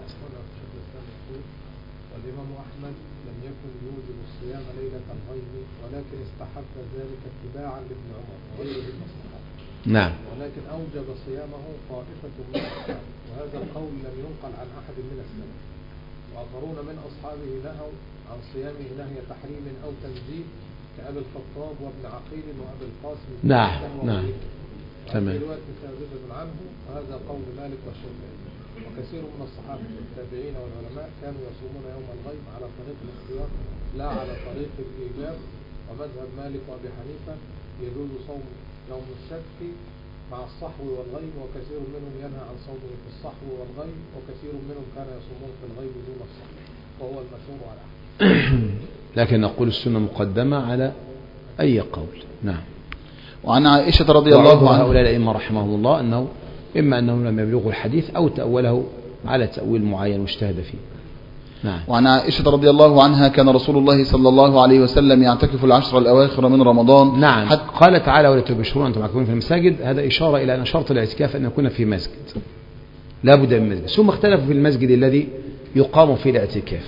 والإمام أحمد لم يكن يوجب الصيام ليلة الغيب، ولكن استحب ذلك اتباعا لابن عمر وغيره من الصحابة. نعم. ولكن أوجب صيامه طائفة من الصحابة، وهذا القول لم ينقل عن أحد من السلف، وآخرون من أصحابه نهوا عن صيامه نهي تحريم أو تنزيه كأبي الخطاب وابن عقيل وأبي القاسم. نعم نعم تمام. رواية ثابتة عنه، وهذا قول مالك والشافعي. وكثير من الصحابة والتابعين والعلماء كانوا يصومون يوم الغيب على طريق الاختيار لا على طريق الإيجاب. ومذهب مالك وأبي حنيفة يجوز صوم يوم الشك مع الصحو والغيب، وكثير منهم ينهى عن صومه في الصحو والغيب، وكثير منهم كان يصومون في الغيب دون الصحو، وهو المشهور على أحد. لكن نقول السنة مقدمة على أي قول. نعم. وعن عائشة رضي الله عنها، هؤلاء الأئمة رحمهم الله أنه إما أنهم لم يبلغوا الحديث أو تأوله على تأويل معين واجتهد فيه. نعم. وعن عائشة رضي الله عنها كان رسول الله صلى الله عليه وسلم يعتكف العشر الأواخر من رمضان. نعم. حتى قال تعالى: ولا تبشرون أنتم عاكفون في المساجد. هذا إشارة إلى أن شرط الاعتكاف أن يكون في مسجد، لا بد من مسجد. ثم اختلفوا في المسجد الذي يقام فيه الاعتكاف،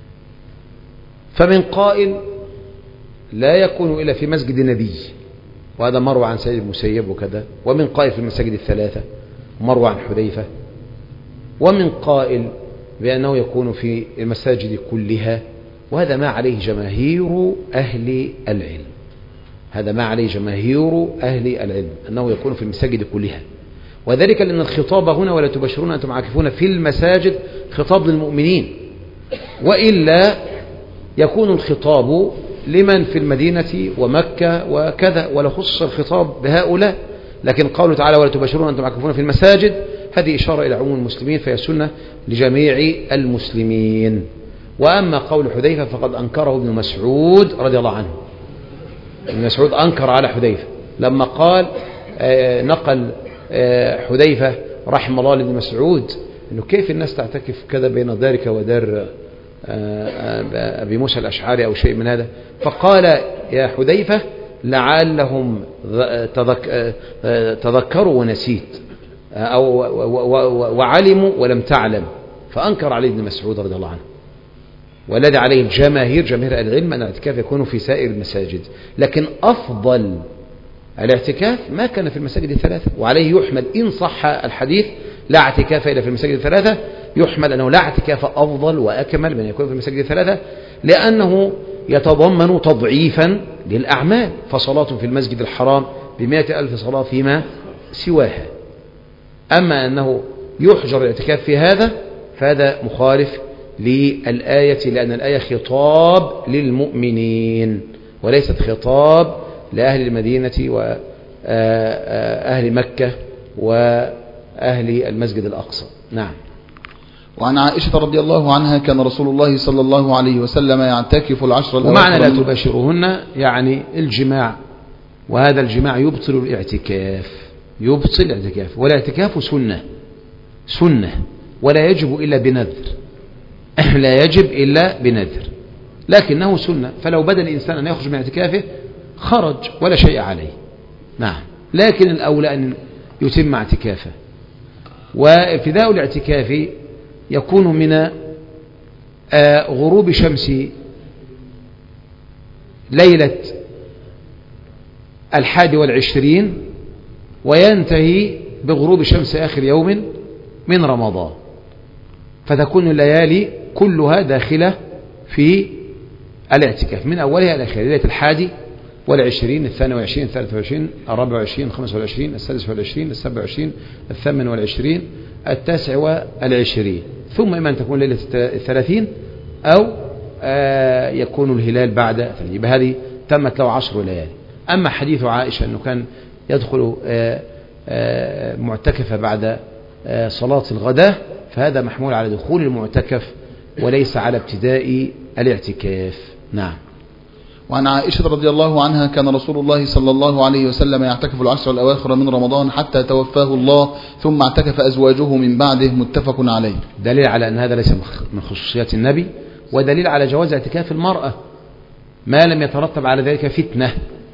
فمن قائل لا يكون إلا في مسجد نبي، وهذا مروى عن سيد المسيب وكذا، ومن قائل في المساجد الثلاثة مروى عن حذيفة، ومن قائل بأنه يكون في المساجد كلها، وهذا ما عليه جماهير أهل العلم، هذا ما عليه جماهير أهل العلم أنه يكون في المساجد كلها. وذلك لأن الخطاب هنا ولا تبشرون أنتم عاكفون في المساجد خطاب للمؤمنين، وإلا يكون الخطاب لمن في المدينة ومكة وكذا، ولا خص الخطاب بهؤلاء. لكن قوله تعالى: ولا تبشرون أنتم عاكفون في المساجد، هذه إشارة إلى عموم المسلمين، فهي سنة لجميع المسلمين. وأما قول حذيفة فقد أنكره ابن مسعود رضي الله عنه. ابن مسعود أنكر على حذيفة لما قال آه نقل آه حذيفة رحمه الله لابن مسعود أنه كيف الناس تعتكف كذا بين دارك ودار آه أبي موسى الأشعري أو شيء من هذا، فقال: يا حذيفة لعلهم تذكروا ونسيت، أو وعلموا ولم تعلم. فأنكر عليه ابن مسعود رضي الله عنه. والذي عليه الجماهير جماهير العلم أن الاعتكاف يكون في سائر المساجد، لكن أفضل الاعتكاف ما كان في المساجد الثلاثة، وعليه يحمل إن صح الحديث لا اعتكاف إلا في المساجد الثلاثة، يحمل أنه لا اعتكاف أفضل وأكمل من يكون في المساجد الثلاثة، لأنه يتضمن تضعيفا للأعمال، فصلاة في المسجد الحرام بمائة ألف صلاة فيما سواها. أما أنه يحجر الاعتكاف في هذا فهذا مخالف للآية، لأن الآية خطاب للمؤمنين وليست خطاب لأهل المدينة وأهل مكة وأهل المسجد الأقصى. نعم. وعن عائشة رضي الله عنها كان رسول الله صلى الله عليه وسلم يعتكف العشر الأواخر. ومعنى لا تباشرهن يعني الجماع، وهذا الجماع يبطل الاعتكاف، يبطل الاعتكاف، والاعتكاف سنة سنة ولا يجب إلا بنذر لا يجب إلا بنذر، لكنه سنة، فلو بدأ الإنسان أن يخرج من اعتكافه خرج ولا شيء عليه. نعم. لكن الأولى أن يتم اعتكافه. وابتداء الاعتكاف يكون من غروب شمس ليلة الحادي والعشرين وينتهي بغروب شمس آخر يوم من رمضان، فتكون الليالي كلها داخلة في الاعتكاف من أولها إلى آخرها، ليلة الحادي والعشرين، الثاني والعشرين، الثالث والعشرين، الرابع والعشرين، الخامس والعشرين، السادس والعشرين، السابع والعشرين، الثامن والعشرين، التاسع والعشرين، ثم إما أن تكون ليلة الثلاثين أو آه يكون الهلال بعد ثلاثين، بهذه تمت له عشر ليالي. أما حديث عائشة أنه كان يدخل آه آه معتكفة بعد آه صلاة الغداء، فهذا محمول على دخول المعتكف وليس على ابتداء الاعتكاف. نعم. وعن عائشة رضي الله عنها كان رسول الله صلى الله عليه وسلم يعتكف العشر الأواخر من رمضان حتى توفاه الله، ثم اعتكف أزواجه من بعده، متفق عليه. دليل على أن هذا ليس من خصوصيات النبي، ودليل على جواز اعتكاف المرأة ما لم يترتب على ذلك فتنة،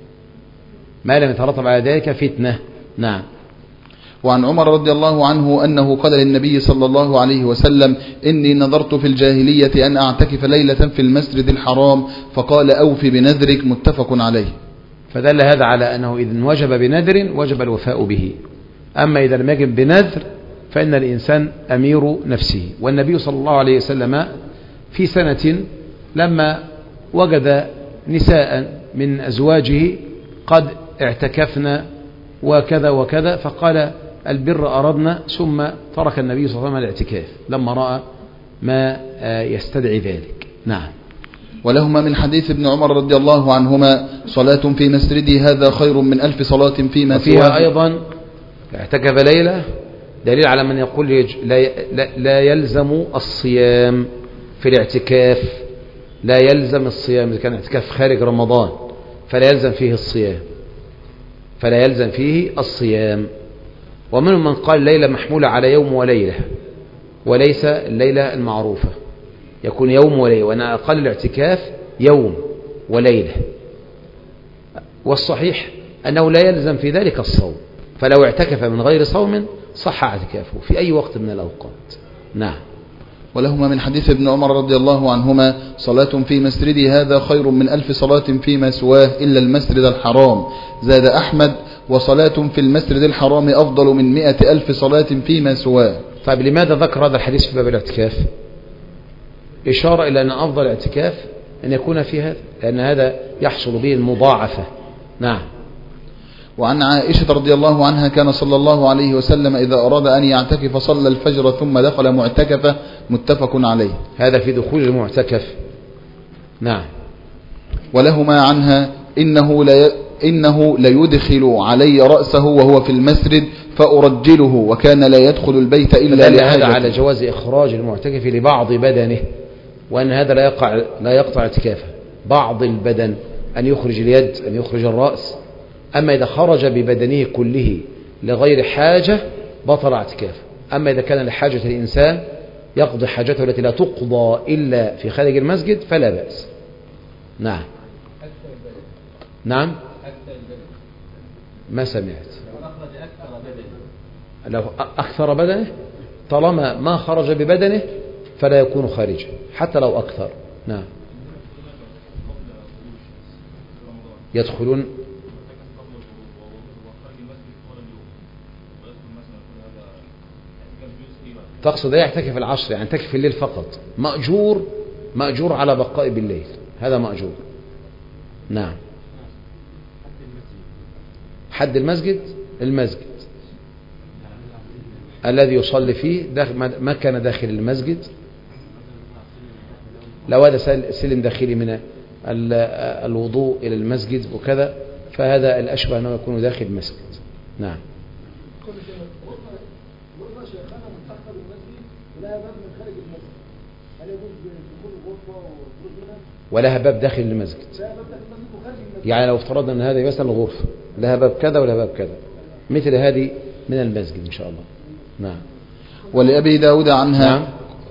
ما لم يترتب على ذلك فتنة. نعم. وعن عمر رضي الله عنه أنه قال للنبي صلى الله عليه وسلم: إني نظرت في الجاهلية أن أعتكف ليلة في المسجد الحرام، فقال: أوفي بنذرك، متفق عليه. فدل هذا على أنه إذا وجب بنذر وجب الوفاء به، أما إذا لم يجب بنذر فإن الإنسان أمير نفسه. والنبي صلى الله عليه وسلم في سنة لما وجد نساء من أزواجه قد اعتكفنا وكذا وكذا فقال: البر أردنا، ثم ترك النبي صلى الله عليه وسلم الاعتكاف لما رأى ما يستدعي ذلك. نعم. ولهما من حديث ابن عمر رضي الله عنهما: صلاة في مسجدي هذا خير من ألف صلاة فيما سواه. وفيها أيضا اعتكف ليلة، دليل على من يقول لا يلزم الصيام في الاعتكاف، لا يلزم الصيام إذا كان اعتكاف خارج رمضان فلا يلزم فيه الصيام، فلا يلزم فيه الصيام. ومنهم من قال ليلة محمولة على يوم وليلة وليس الليلة المعروفة، يكون يوم وليلة، وأن أقل الاعتكاف يوم وليلة. والصحيح أنه لا يلزم في ذلك الصوم، فلو اعتكف من غير صوم صح اعتكافه في أي وقت من الأوقات. نعم. ولهما من حديث ابن عمر رضي الله عنهما: صلاة في مسجدي هذا خير من ألف صلاة فيما سواه إلا المسجد الحرام. زاد أحمد: وصلاة في المسجد الحرام أفضل من مئة ألف صلاة فيما سواه. طيب لماذا ذكر هذا الحديث في باب الاعتكاف؟ إشارة إلى أن أفضل الاعتكاف أن يكون في هذا، لأن هذا يحصل به المضاعفة. نعم. وعن عائشة رضي الله عنها كان صلى الله عليه وسلم إذا أراد أن يعتكف صلى الفجر ثم دخل معتكفة، متفق عليه. هذا في دخول المعتكف. نعم. ولهما عنها: إنه لا إنه ليدخل علي رأسه وهو في المسجد فأرجله، وكان لا يدخل البيت إلا لحاجته. هذا على جواز إخراج المعتكف لبعض بدنه، وأن هذا لا يقع لا يقطع اعتكافه، بعض البدن، أن يخرج اليد، أن يخرج الرأس. أما إذا خرج ببدنه كله لغير حاجة بطل اعتكافه. أما إذا كان لحاجة الإنسان يقضي حاجته التي لا تقضى إلا في خارج المسجد فلا بأس. نعم. نعم. ما سمعت. لو أكثر بدنه، طالما ما خرج ببدنه فلا يكون خارجا حتى لو أكثر. نعم. يدخلون تقصد ايه؟ يعتكف العشر، يعني يعتكف في الليل فقط، مأجور مأجور على بقاء بالليل، هذا مأجور. نعم. حد المسجد المسجد الذي يصلي فيه ما كان داخل المسجد، لو هذا سلم داخلي من الوضوء إلى المسجد وكذا فهذا الأشبه أنه يكون داخل المسجد. نعم. ولها باب داخل المسجد، يعني لو افترضنا أن هذه مثلا الغرفة لها باب كذا ولا باب كذا، مثل هذه من المسجد إن شاء الله. نعم. ولأبي داود عنها. نعم.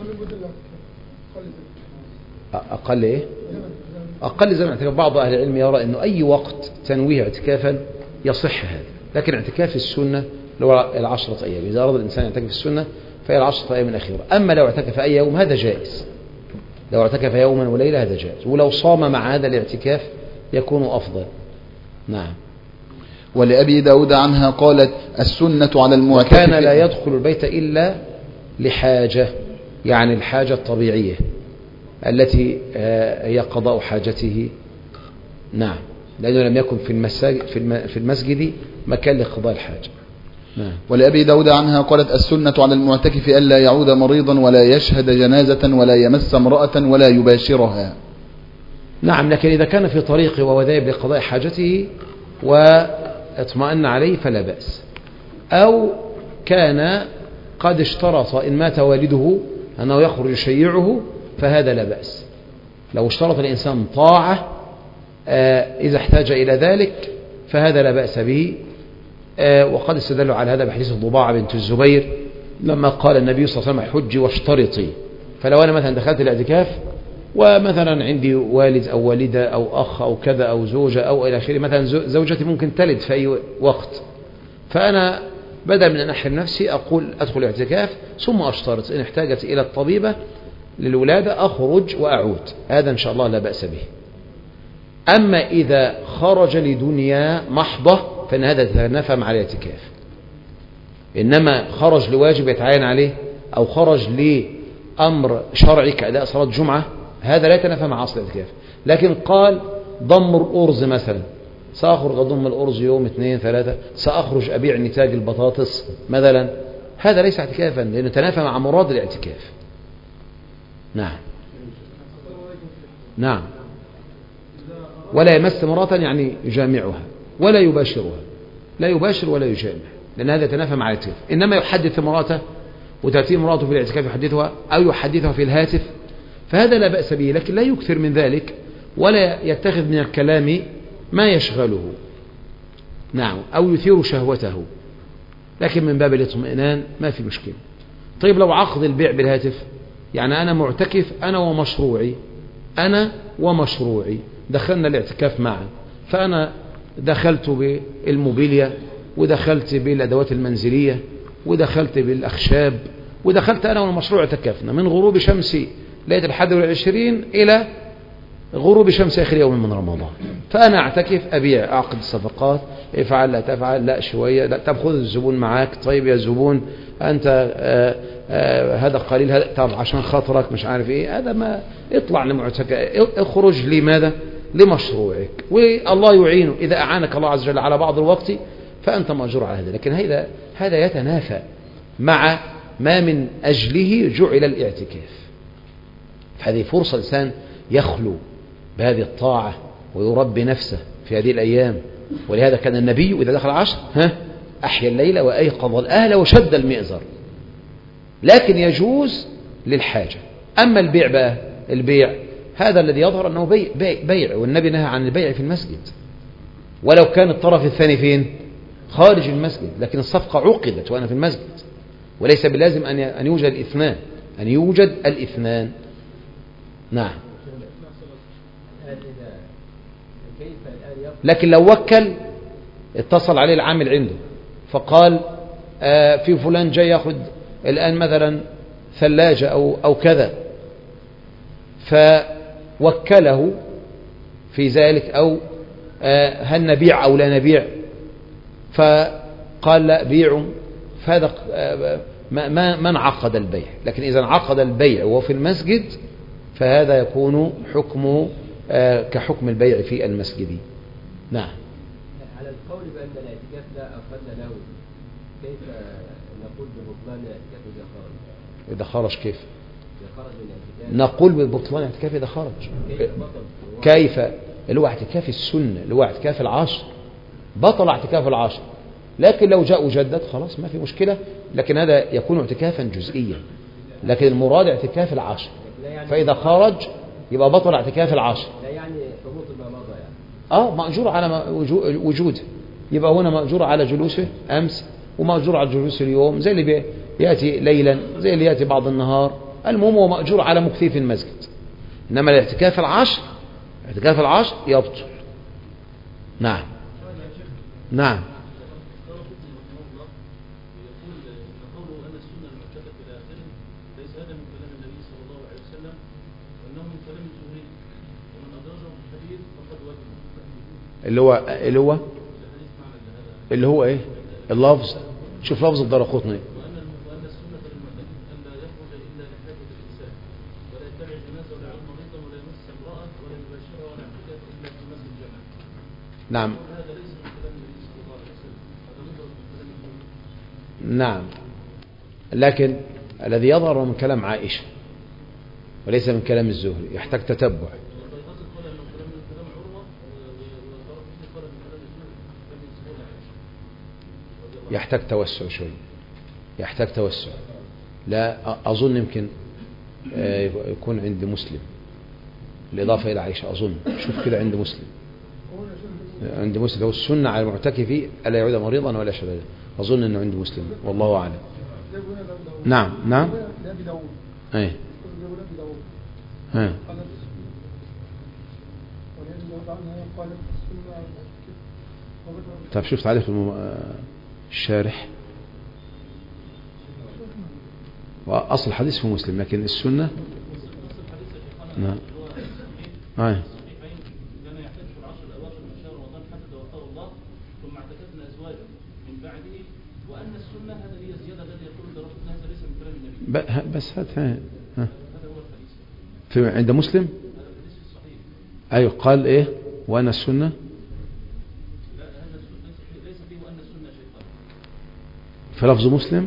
أقل إيه؟ أقل زمن اعتكاف. بعض أهل العلم يرى أنه أي وقت تنويه اعتكافا يصح هذا، لكن اعتكاف السنة لو العشرة أيام، إذا أراد الإنسان يعتكف السنة فهي العشرة أيام الأخيرة. أما لو اعتكف أي يوم هذا جائز، لو اعتكف يوما وليلة هذا جائز، ولو صام مع هذا الاعتكاف يكون أفضل. نعم. ولأبي داود عنها قالت السنة على المعتكف وكان لا يدخل البيت إلا لحاجة، يعني الحاجة الطبيعية التي هي قضاء حاجته. نعم. لأنه لم يكن في المساجد في المسجد مكان لقضاء الحاجة. نعم. ولأبي داود عنها قالت السنة على المعتكف ألا يعود مريضا ولا يشهد جنازة ولا يمس امرأة ولا يباشرها. نعم. لكن إذا كان في طريقه وهو ذاهب لقضاء حاجته واطمأن عليه فلا بأس، أو كان قد اشترط إن مات والده أنه يخرج يشيعه فهذا لا بأس. لو اشترط الإنسان طاعة إذا احتاج إلى ذلك فهذا لا بأس به. وقد استدلوا على هذا بحديث الضباعة بنت الزبير لما قال النبي صلى الله عليه وسلم حجي واشترطي. فلو أنا مثلا دخلت الاعتكاف ومثلا عندي والد أو والدة أو أخ أو كذا أو زوجة أو إلى آخره، مثلا زوجتي ممكن تلد في أي وقت، فأنا بدل من أن أحرم نفسي أقول أدخل الاعتكاف ثم أشترط إن احتاجت إلى الطبيبة للولادة أخرج وأعود، هذا إن شاء الله لا بأس به. أما إذا خرج لدنيا محضة فإن هذا يتنافى مع الاعتكاف. إنما خرج لواجب يتعين عليه أو خرج لأمر شرعي كأداء صلاة جمعة هذا لا يتنافى مع أصل الاعتكاف. لكن قال ضم الأرز مثلا، سأخرج أضم الأرز يوم اثنين ثلاثة، سأخرج أبيع نتاج البطاطس مثلا، هذا ليس اعتكافا لأنه تنافى مع مراد الاعتكاف. نعم. نعم. ولا يمس امرأة يعني يجامعها ولا يباشرها، لا يباشر ولا يجامع لأن هذا يتنافى مع الاعتكاف. إنما يحدث امرأته وتأتي امرأته في الاعتكاف يحدثها أو يحدثها في الهاتف فهذا لا بأس به، لكن لا يكثر من ذلك ولا يتخذ من الكلام ما يشغله. نعم. أو يثير شهوته، لكن من باب الاطمئنان ما في مشكلة. طيب لو عقد البيع بالهاتف، يعني أنا معتكف أنا ومشروعي أنا ومشروعي دخلنا الاعتكاف معا، فأنا دخلت بالموبيليا ودخلت بالأدوات المنزلية ودخلت بالأخشاب ودخلت أنا والمشروع اعتكفنا من غروب شمس ليلة الحادي والعشرين إلى غروب شمس آخر يوم من رمضان، فأنا أعتكف أبيع أعقد الصفقات، افعل لا تفعل لا شوية لا، طب خذ الزبون معاك، طيب يا زبون أنت آآ آآ هذا قليل هذا طب عشان خاطرك مش عارف إيه، هذا ما اطلع لمعتكف، اخرج لماذا لمشروعك والله يعينه. إذا أعانك الله عز وجل على بعض الوقت فأنت مأجور على هذا، لكن هذا هذا يتنافى مع ما من أجله جعل الاعتكاف. فهذه فرصة الإنسان يخلو بهذه الطاعة ويربي نفسه في هذه الأيام. ولهذا كان النبي إذا دخل عشر ها أحيا الليل وأيقظ الأهل وشد المئزر، لكن يجوز للحاجة. أما البيع بقى، البيع هذا الذي يظهر أنه بيع, بيع, بيع والنبي نهى عن البيع في المسجد، ولو كان الطرف الثاني فين خارج المسجد، لكن الصفقة عقدت وأنا في المسجد، وليس باللازم أن يوجد الاثنان أن يوجد الاثنان. نعم. لكن لو وكل اتصل عليه العامل عنده فقال آه في فلان جاي ياخذ الآن مثلا ثلاجة أو, أو كذا، فوكله في ذلك، أو آه هل نبيع أو لا نبيع، فقال لا بيع، فهذا آه ما, ما, ما انعقد البيع. لكن إذا انعقد البيع وفي المسجد فهذا يكون حكمه آه كحكم البيع في المسجد. نعم. على القول بأن الاعتكاف لا أخذنا له، كيف نقول ببطلان الاعتكاف إذا خرج؟ إذا خرج كيف؟ إذا خرج من الاعتكاف نقول ببطلان الاعتكاف إذا خرج. كيف بطل؟ كيف؟ اللي هو اعتكاف السنة، اللي هو اعتكاف العصر، بطل اعتكاف العشر. لكن لو جاء وجدد خلاص ما في مشكلة، لكن هذا يكون اعتكافا جزئيا، لكن المراد اعتكاف العشر. فإذا خرج يبقى بطل اعتكاف العشر. لا يعني حبوط ما مضى يعني. اه مأجور على وجوده، يبقى هنا مأجور على جلوسه أمس ومأجور على جلوسه اليوم، زي اللي يأتي ليلا زي اللي يأتي بعض النهار. المهم هو مأجور على مكثي في المسجد. إنما الاعتكاف العشر اعتكاف العشر يبطل. نعم نعم. اللي هو اللي هو اللي هو ايه اللفظ؟ شوف لفظ الدرقطني. نعم نعم، لكن الذي يظهر من كلام عائشة وليس من كلام الزهري يحتاج تتبع. يحتاج توسع شوي، يحتاج توسع. لا أظن يمكن يكون عند مسلم الإضافة إلى عائشة. أظن شوف كده عند مسلم عند مسلم لو السنة على المعتكف ألا يعود مريضا ولا شللا. أظن أنه عند مسلم والله أعلم. نعم نعم. أي ها. طيب شوف تعليق الشارح. وأصل الحديث في مسلم لكن السنة نعم. أي بس هات ها. ها. في عند مسلم أيوة قال إيه وأنا السنة في لفظ مسلم.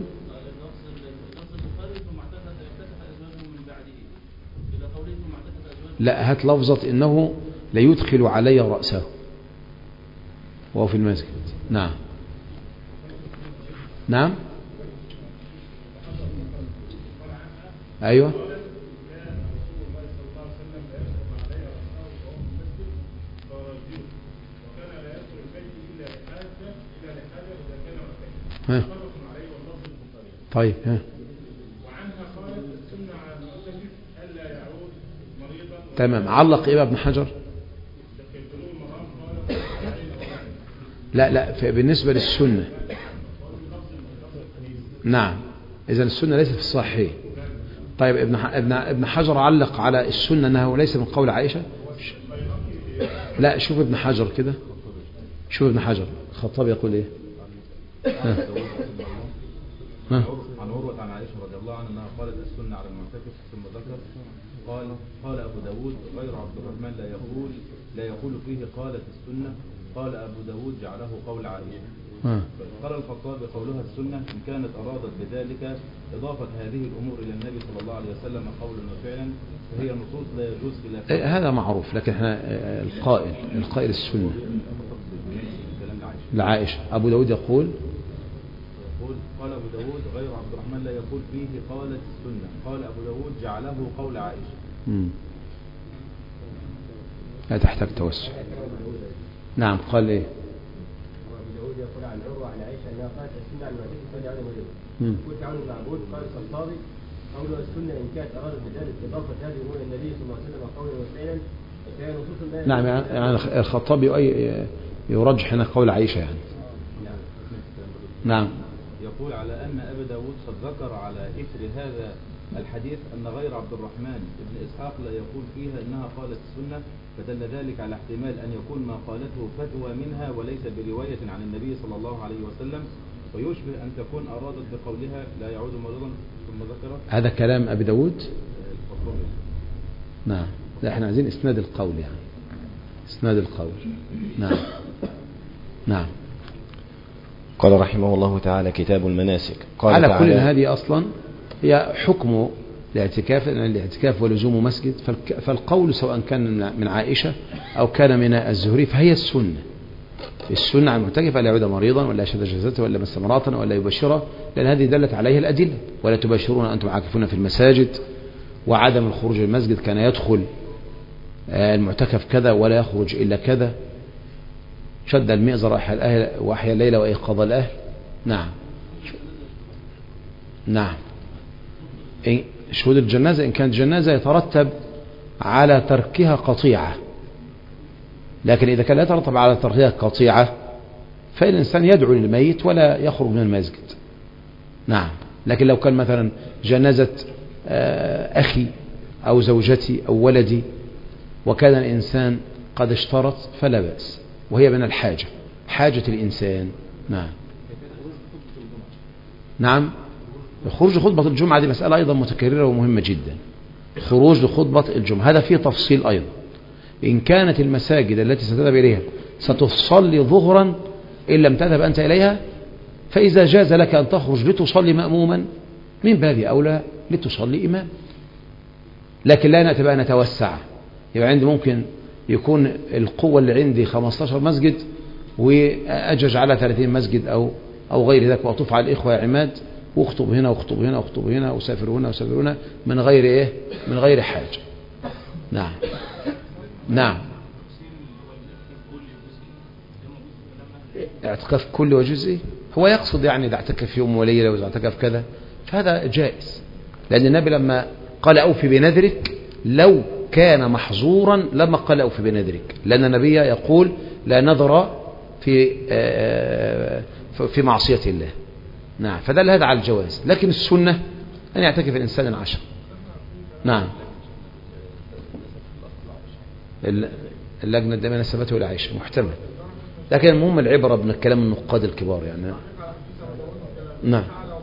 لا هات لفظة إنه لا يدخل علي رأسه وهو في المسجد. نعم نعم أيوة ها. طيب ها. تمام. علق إيه ابن حجر؟ لا لا بالنسبة للسنة نعم. إذا السنة ليست في الصحيح. طيب ابن ابن ابن حجر علق على السنة أنه ليس من قول عائشة. لا شوف ابن حجر كده، شوف ابن حجر الخطاب يقول إيه. ها. ها. عن عروة عن عائشة رضي الله عنها أنها قالت السنة على المعتكف ثم ذكر قال قال أبو داود غير عبد الرحمن لا يقول لا يقول فيه قالت السنة. قال أبو داود جعله قول عائشة. قال الخطاب قولها السنة إن كانت أرادت بذلك إضافة هذه الأمور إلى النبي صلى الله عليه وسلم قولا وفعلا فهي نصوص لا يجوز خلافها. هذا معروف، لكن احنا القائل القائل السنة لعائشة. أبو داود يقول قال أبو داود غير عبد الرحمن لا يقول فيه قالت السنة. قال أبو داود جعله قول عائشة. امم لا تحتاج توسع. نعم قال إيه. أبو داود يقول عن عروة عن عائشة أنها قالت السنة عن المعتكف فجعله مريضا. قلت عنه المعبود قال الخطابي قول السنة إن كانت أرادت بذلك إضافة هذه الأمور إلى النبي صلى الله عليه وسلم قولا وفعلا فهي نصوص لا. نعم يعني الخطابي يرجح هنا قول عائشة يعني. نعم. يقول على أن أبا داود قد ذكر على إثر هذا الحديث أن غير عبد الرحمن ابن إسحاق لا يقول فيها إنها قالت السنة فدل ذلك على احتمال أن يكون ما قالته فتوى منها وليس برواية عن النبي صلى الله عليه وسلم ويشبه أن تكون أرادت بقولها لا يعود مريضا ثم ذكر. هذا كلام أبي داود. نعم. لا احنا عايزين إسناد القول يعني إسناد القول. نعم نعم. قال رحمه الله تعالى كتاب المناسك. قال على كل هذه أصلا هي حكم الاعتكاف، لأن الاعتكاف ولزوم مسجد، فالقول سواء كان من عائشة أو كان من الزهري فهي السنة السنة عن المعتكف ألا يعود مريضا ولا يشهد جنازته ولا مس امرأة ولا يبشره، لأن هذه دلت عليها الأدلة. ولا تبشرون أنتم عاكفون في المساجد، وعدم الخروج المسجد كان يدخل المعتكف كذا ولا يخرج إلا كذا، شد المئزر وأحيا الليل وأيقظ الأهل. نعم نعم. شهود الجنازة إن كانت جنازة يترتب على تركها قطيعة، لكن إذا كان لا يترتب على تركها قطيعة فالإنسان يدعو للميت ولا يخرج من المسجد. نعم. لكن لو كان مثلا جنازة أخي أو زوجتي أو ولدي وكان الإنسان قد اشترط فلا بأس، وهي من الحاجة، حاجة الإنسان. نعم نعم. خروج خطبة الجمعة دي مسألة أيضا متكررة ومهمة جدا. خروج لخطبة الجمعة هذا فيه تفصيل أيضا. إن كانت المساجد التي ستذهب إليها ستصلي ظهرا إن لم تذهب أنت إليها، فإذا جاز لك أن تخرج لتصلي مأموما من باب أولى لتصلي إمام. لكن لا نأتي بقى نتوسع، يبقى عندي ممكن يكون القوة اللي عندي خمسة عشر مسجد وأجج على ثلاثين مسجد أو أو غير ذلك، وأطوف على الإخوة يا عماد واخطب هنا واخطب هنا واخطب هنا وسافر هنا وسافر هنا من غير إيه، من غير حاجة. نعم نعم. اعتكاف كل وجزئي هو يقصد يعني إذا اعتكف يوم وليلة وإذا اعتكف كذا فهذا جائز، لأن النبي لما قال أوفي بنذرك لو كان محظورا لما قال أوفي بنذرك، لأن النبي يقول لا نذر في في معصية الله. نعم. فدل هذا على الجواز، لكن السنة أن يعتكف الإنسان العشر. نعم. اللجنة الدائمة نسبته إلى عائشة محتمل، لكن المهم العبرة من الكلام النقاد الكبار يعني. نعم.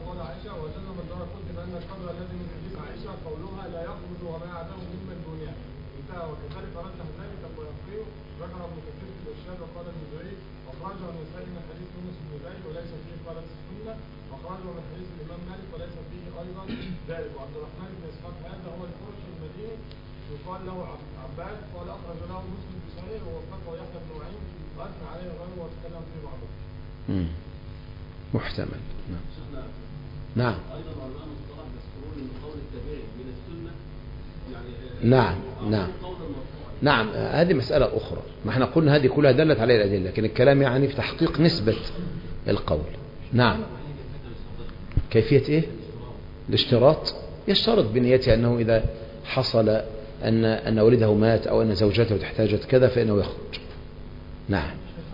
يقال له عباد قال أخرج له مسلم في صحيح ووثقه يحيى بن معين وأثنى عليه غيره وتكلم فيه بعضهم. محتمل. نعم. نعم. أيضا علماء المصطلح يذكرون أن قول التابعي من السنة يعني نعم نعم نعم. هذه مسألة أخرى، ما احنا قلنا هذه كلها دلت عليها الأدلة، لكن الكلام يعني في تحقيق نسبة القول. نعم. كيفية إيه؟ الاشتراط يشترط بنيته أنه إذا حصل أن أن ولده مات أو أن زوجته تحتاجت كذا فإنه يخرج. نعم.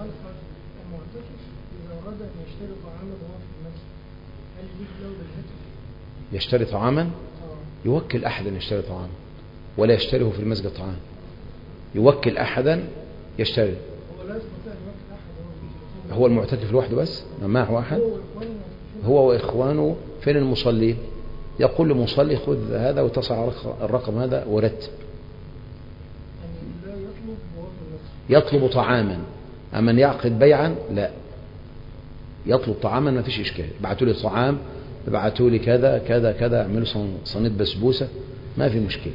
يشتري طعاما، يوكل أحدا يشتري طعاما ولا يشتريه في المسجد طعام، يوكل أحدا يشتري. هو المعتكف لوحده بس ما معه أحد، هو وإخوانه. فين المصلي؟ يقول لمصلي خذ هذا وتصع الرقم هذا ورتب. يطلب طعاما. أمن يعقد بيعا لا، يطلب طعاما ما فيش إشكال، بعتوا لي طعام، بعتوا لي كذا كذا كذا، اعملوا صينية بسبوسة، ما في مشكلة.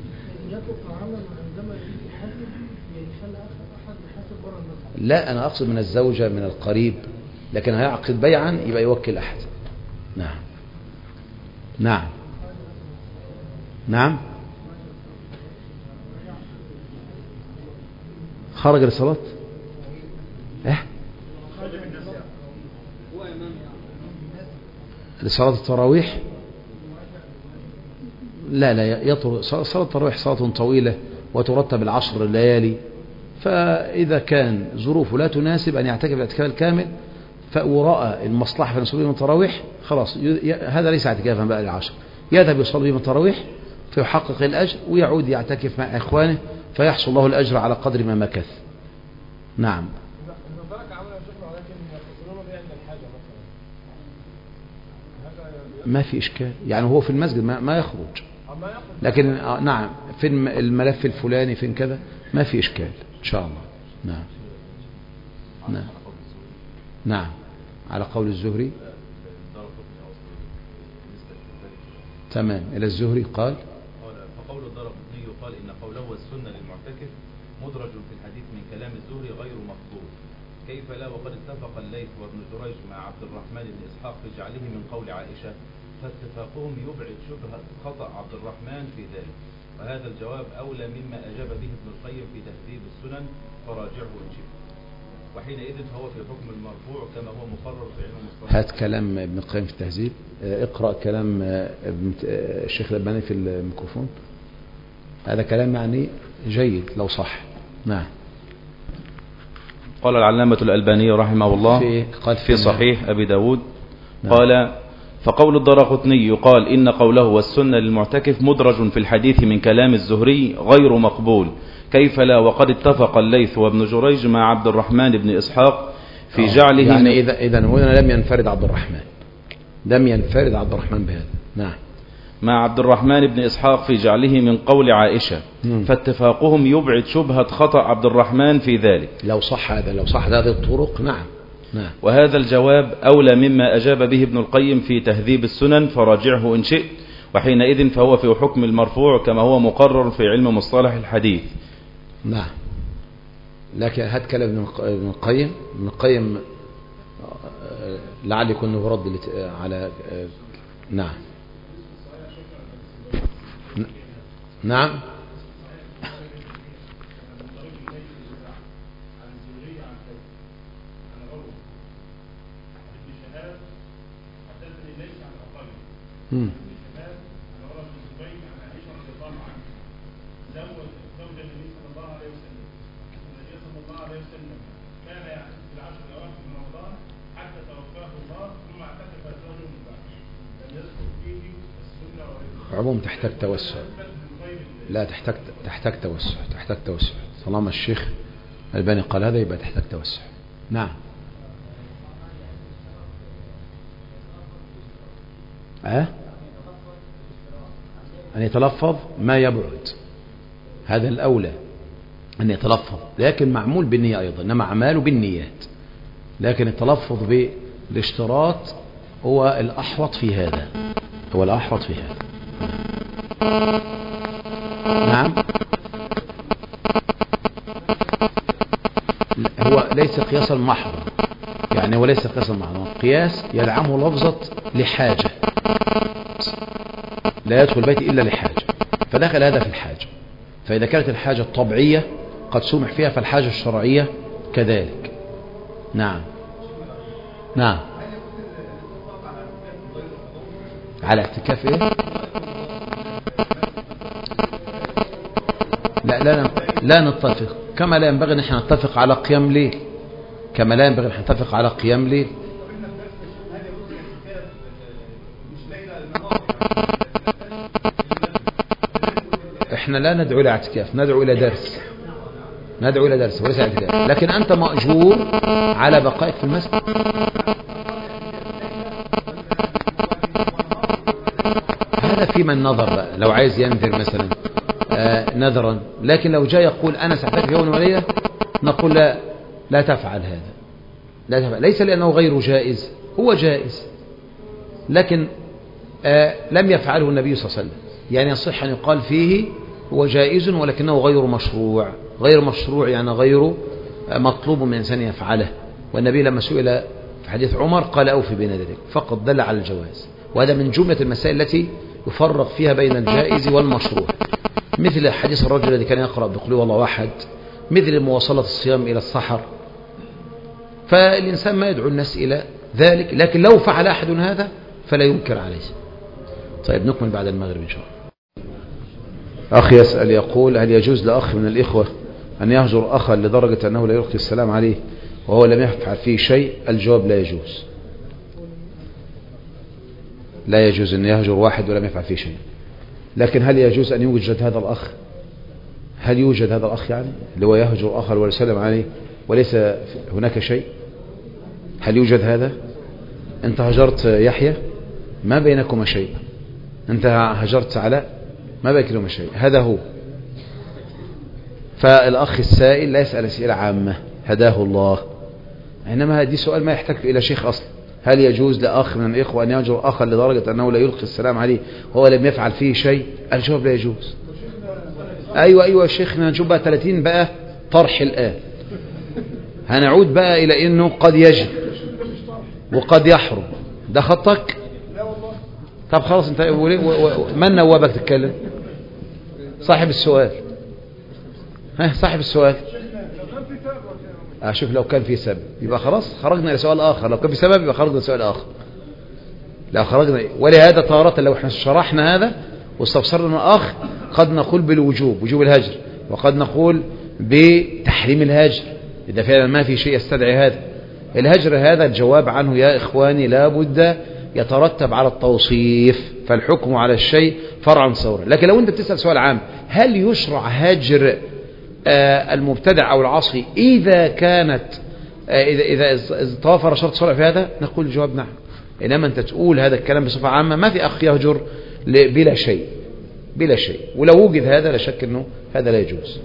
لا أنا أقصد من الزوجة من القريب، لكن هيعقد بيعا يبقى يوكل أحد. نعم نعم نعم. خرج للصلاة إيه؟ لصلاة التراويح؟ لا لا يطر. صلاة التراويح صلاة طويلة وترتب العشر الليالي، فإذا كان ظروفه لا تناسب أن يعتكف الاعتكاف الكامل ورأى المصلحة في نصوص التراويح خلاص هذا ليس اعتكافا بقى للعشر، يذهب يصلي التراويح فيحقق الأجر ويعود يعتكف مع إخوانه فيحصل له الأجر على قدر ما مكث. نعم. ما في إشكال، يعني هو في المسجد ما, ما يخرج، لكن نعم في الملف الفلاني فين كذا ما في إشكال إن شاء الله. نعم نعم نعم. على قول الزهري تمام. إلى الزهري قال فقول الدارقطني قال إن قوله والسنة للمعتكف مدرج في الحديث من كلام الزهري غير مقبول، كيف لا وقد اتفق الليث وابن جريج مع عبد الرحمن بن إسحاق في جعله من قول عائشة، فاتفاقهم يبعد شبهة خطأ عبد الرحمن في ذلك، وهذا الجواب أولى مما أجاب به ابن القيم في تهذيب السنن فراجعه إن شئت، وحينئذ فهو في حكم المرفوع كما هو مقرر في علم المصطلح. هات كلام ابن القيم في التهذيب. اقرأ كلام ابن الشيخ الألباني في الميكروفون. هذا كلام يعني جيد لو صح. نعم. قال العلامة الألباني رحمه الله في, قال في صحيح أبي داود نعم. قال فقول الدارقطني يقال إن قوله والسنة للمعتكف مدرج في الحديث من كلام الزهري غير مقبول، كيف لا وقد اتفق الليث وابن جريج مع عبد الرحمن بن إسحاق في جعله يعني إذا إذا هنا لم ينفرد عبد الرحمن لم ينفرد عبد الرحمن بهذا. نعم. مع عبد الرحمن بن إسحاق في جعله من قول عائشة، مم. فاتفاقهم يبعد شبهة خطأ عبد الرحمن في ذلك. لو صح هذا لو صح هذه الطرق. نعم. نعم. وهذا الجواب أولى مما أجاب به ابن القيم في تهذيب السنن فراجعه إن شئت، وحينئذ فهو في حكم المرفوع كما هو مقرر في علم مصطلح الحديث. نعم. لكن هات كلام ابن القيم. ابن القيم لعل يكون له رد على. نعم. نعم. مم. عموم تحتاج توسع. لا تحتاج تحتاج توسع تحتاج توسع طالما الشيخ الألباني قال هذا يبقى تحتاج توسع. نعم. أه؟ أن يتلفظ ما يبعد، هذا الأولى أن يتلفظ، لكن معمول بالنية أيضا، إنما أعماله بالنيات، لكن التلفظ بالاشتراط هو الأحوط في هذا هو الأحوط في هذا. نعم. هو ليس قياسا محضا، يعني هو ليس قياسا محضا، قياس يدعمه لفظة لحاجة، لا يدخل بيت إلا لحاجة، فدخل هذا في الحاجة، فإذا كانت الحاجة الطبيعية قد سمح فيها فالحاجة الشرعية كذلك. نعم. نعم. على اعتكاف ايه؟ لا لا لا نتفق، كما لا ينبغي ان احنا نتفق على قيام ليل، كما لا ينبغي ان احنا نتفق على قيام ليل. احنا لا ندعو الى اعتكاف، ندعو الى درس، ندعو الى درس وليس اعتكاف، لكن انت مأجور على بقائك في المسجد. هذا في من نظر بقى، لو عايز ينذر مثلا آه نذرا، لكن لو جاء يقول انا ساعتكف يوم وليله نقول لا لا تفعل هذا، لا تفعل. ليس لانه غير جائز، هو جائز، لكن آه لم يفعله النبي صلى الله عليه وسلم، يعني يصح ان يقال فيه هو جائز ولكنه غير مشروع. غير مشروع يعني غير مطلوب من انسان يفعله، والنبي لما سئل في حديث عمر قال اوفي بنذرك، فقط دل على الجواز، وهذا من جملة المسائل التي يفرق فيها بين الجائز والمشروع، مثل حديث الرجل الذي كان يقرأ بقل هو الله أحد، مثل مواصلة الصيام إلى السحر. فالإنسان ما يدعو الناس إلى ذلك، لكن لو فعل أحد هذا فلا ينكر عليه. طيب نكمل بعد المغرب إن شاء الله. أخي يسأل يقول هل يجوز لأخ من الإخوة أن يهجر أخا لدرجة أنه لا يلقي السلام عليه وهو لم يفعل فيه شيء؟ الجواب لا يجوز، لا يجوز أن يهجر واحد ولم يفعل فيه شيء. لكن هل يجوز أن يوجد هذا الأخ؟ هل يوجد هذا الأخ يعني اللي هو يهجر أخا ولا سلم عليه وليس هناك شيء؟ هل يوجد هذا؟ أنت هجرت يحيى ما بينكما شيء، أنت هجرت علاء ما بينكما شيء، هذا هو. فالأخ السائل لا يسأل أسئلة عامة هداه الله، إنما هذه سؤال ما يحتاج إلى شيخ أصلا. هل يجوز لأخ من الإخوة أن يهجر أخا لدرجة أنه لا يلقي السلام عليه وهو لم يفعل فيه شيء؟ الجواب لا يجوز. أيوة أيوة يا شيخنا، نشوف بقى ثلاثين بقى طرح الآن. هنعود بقى إلى إنه قد يجب وقد يحرم. ده خطك؟ طب خلاص انت من نوابك تتكلم؟ صاحب السؤال. ها صاحب السؤال. اشوف لو كان في سبب يبقى خلاص خرجنا الى سؤال اخر، لو كان في سبب يبقى خرجنا لسؤال اخر. لو خرجنا ولهذا تارة لو احنا شرحنا هذا واستفسرنا الاخ قد نقول بالوجوب وجوب الهجر، وقد نقول بتحريم الهجر اذا فعلا ما في شيء يستدعي هذا. الهجر هذا الجواب عنه يا اخواني لا بد يترتب على التوصيف، فالحكم على الشيء فرعا صورا. لكن لو انت بتسأل سؤال عام هل يشرع هجر آه المبتدع او العاصي اذا كانت آه اذا اذا توافر شرط صالح في هذا، نقول الجواب نعم. انما انت تقول هذا الكلام بصفة عامة ما في اخ يهجر بلا شيء بلا شيء، ولو وجد هذا لا شك انه هذا لا يجوز.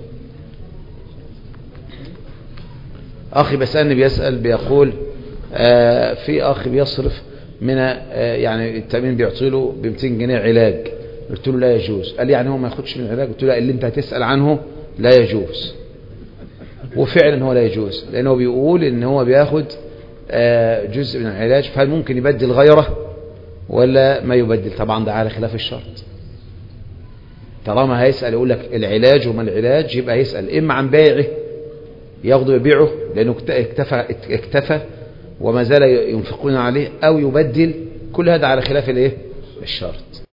اخي بسألني بيسأل بيقول آه في اخ بيصرف من آه يعني التأمين بيعطي له ب مئتين جنيه علاج، قلت له لا يجوز. قال لي يعني هو ما ياخدش من العلاج؟ قلت له اللي انت هتسأل عنه لا يجوز، وفعلا هو لا يجوز، لانه بيقول ان هو بياخد آه جزء من العلاج، فهل ممكن يبدل غيره ولا ما يبدل؟ طبعا ده على خلاف الشرط. طالما هيسأل يقول لك العلاج وما العلاج يبقى هيسأل اما عن بيعه ياخده يبيعه لانه اكتفى اكتفى وما زال ينفقون عليه، او يبدل. كل هذا على خلاف الايه الشرط.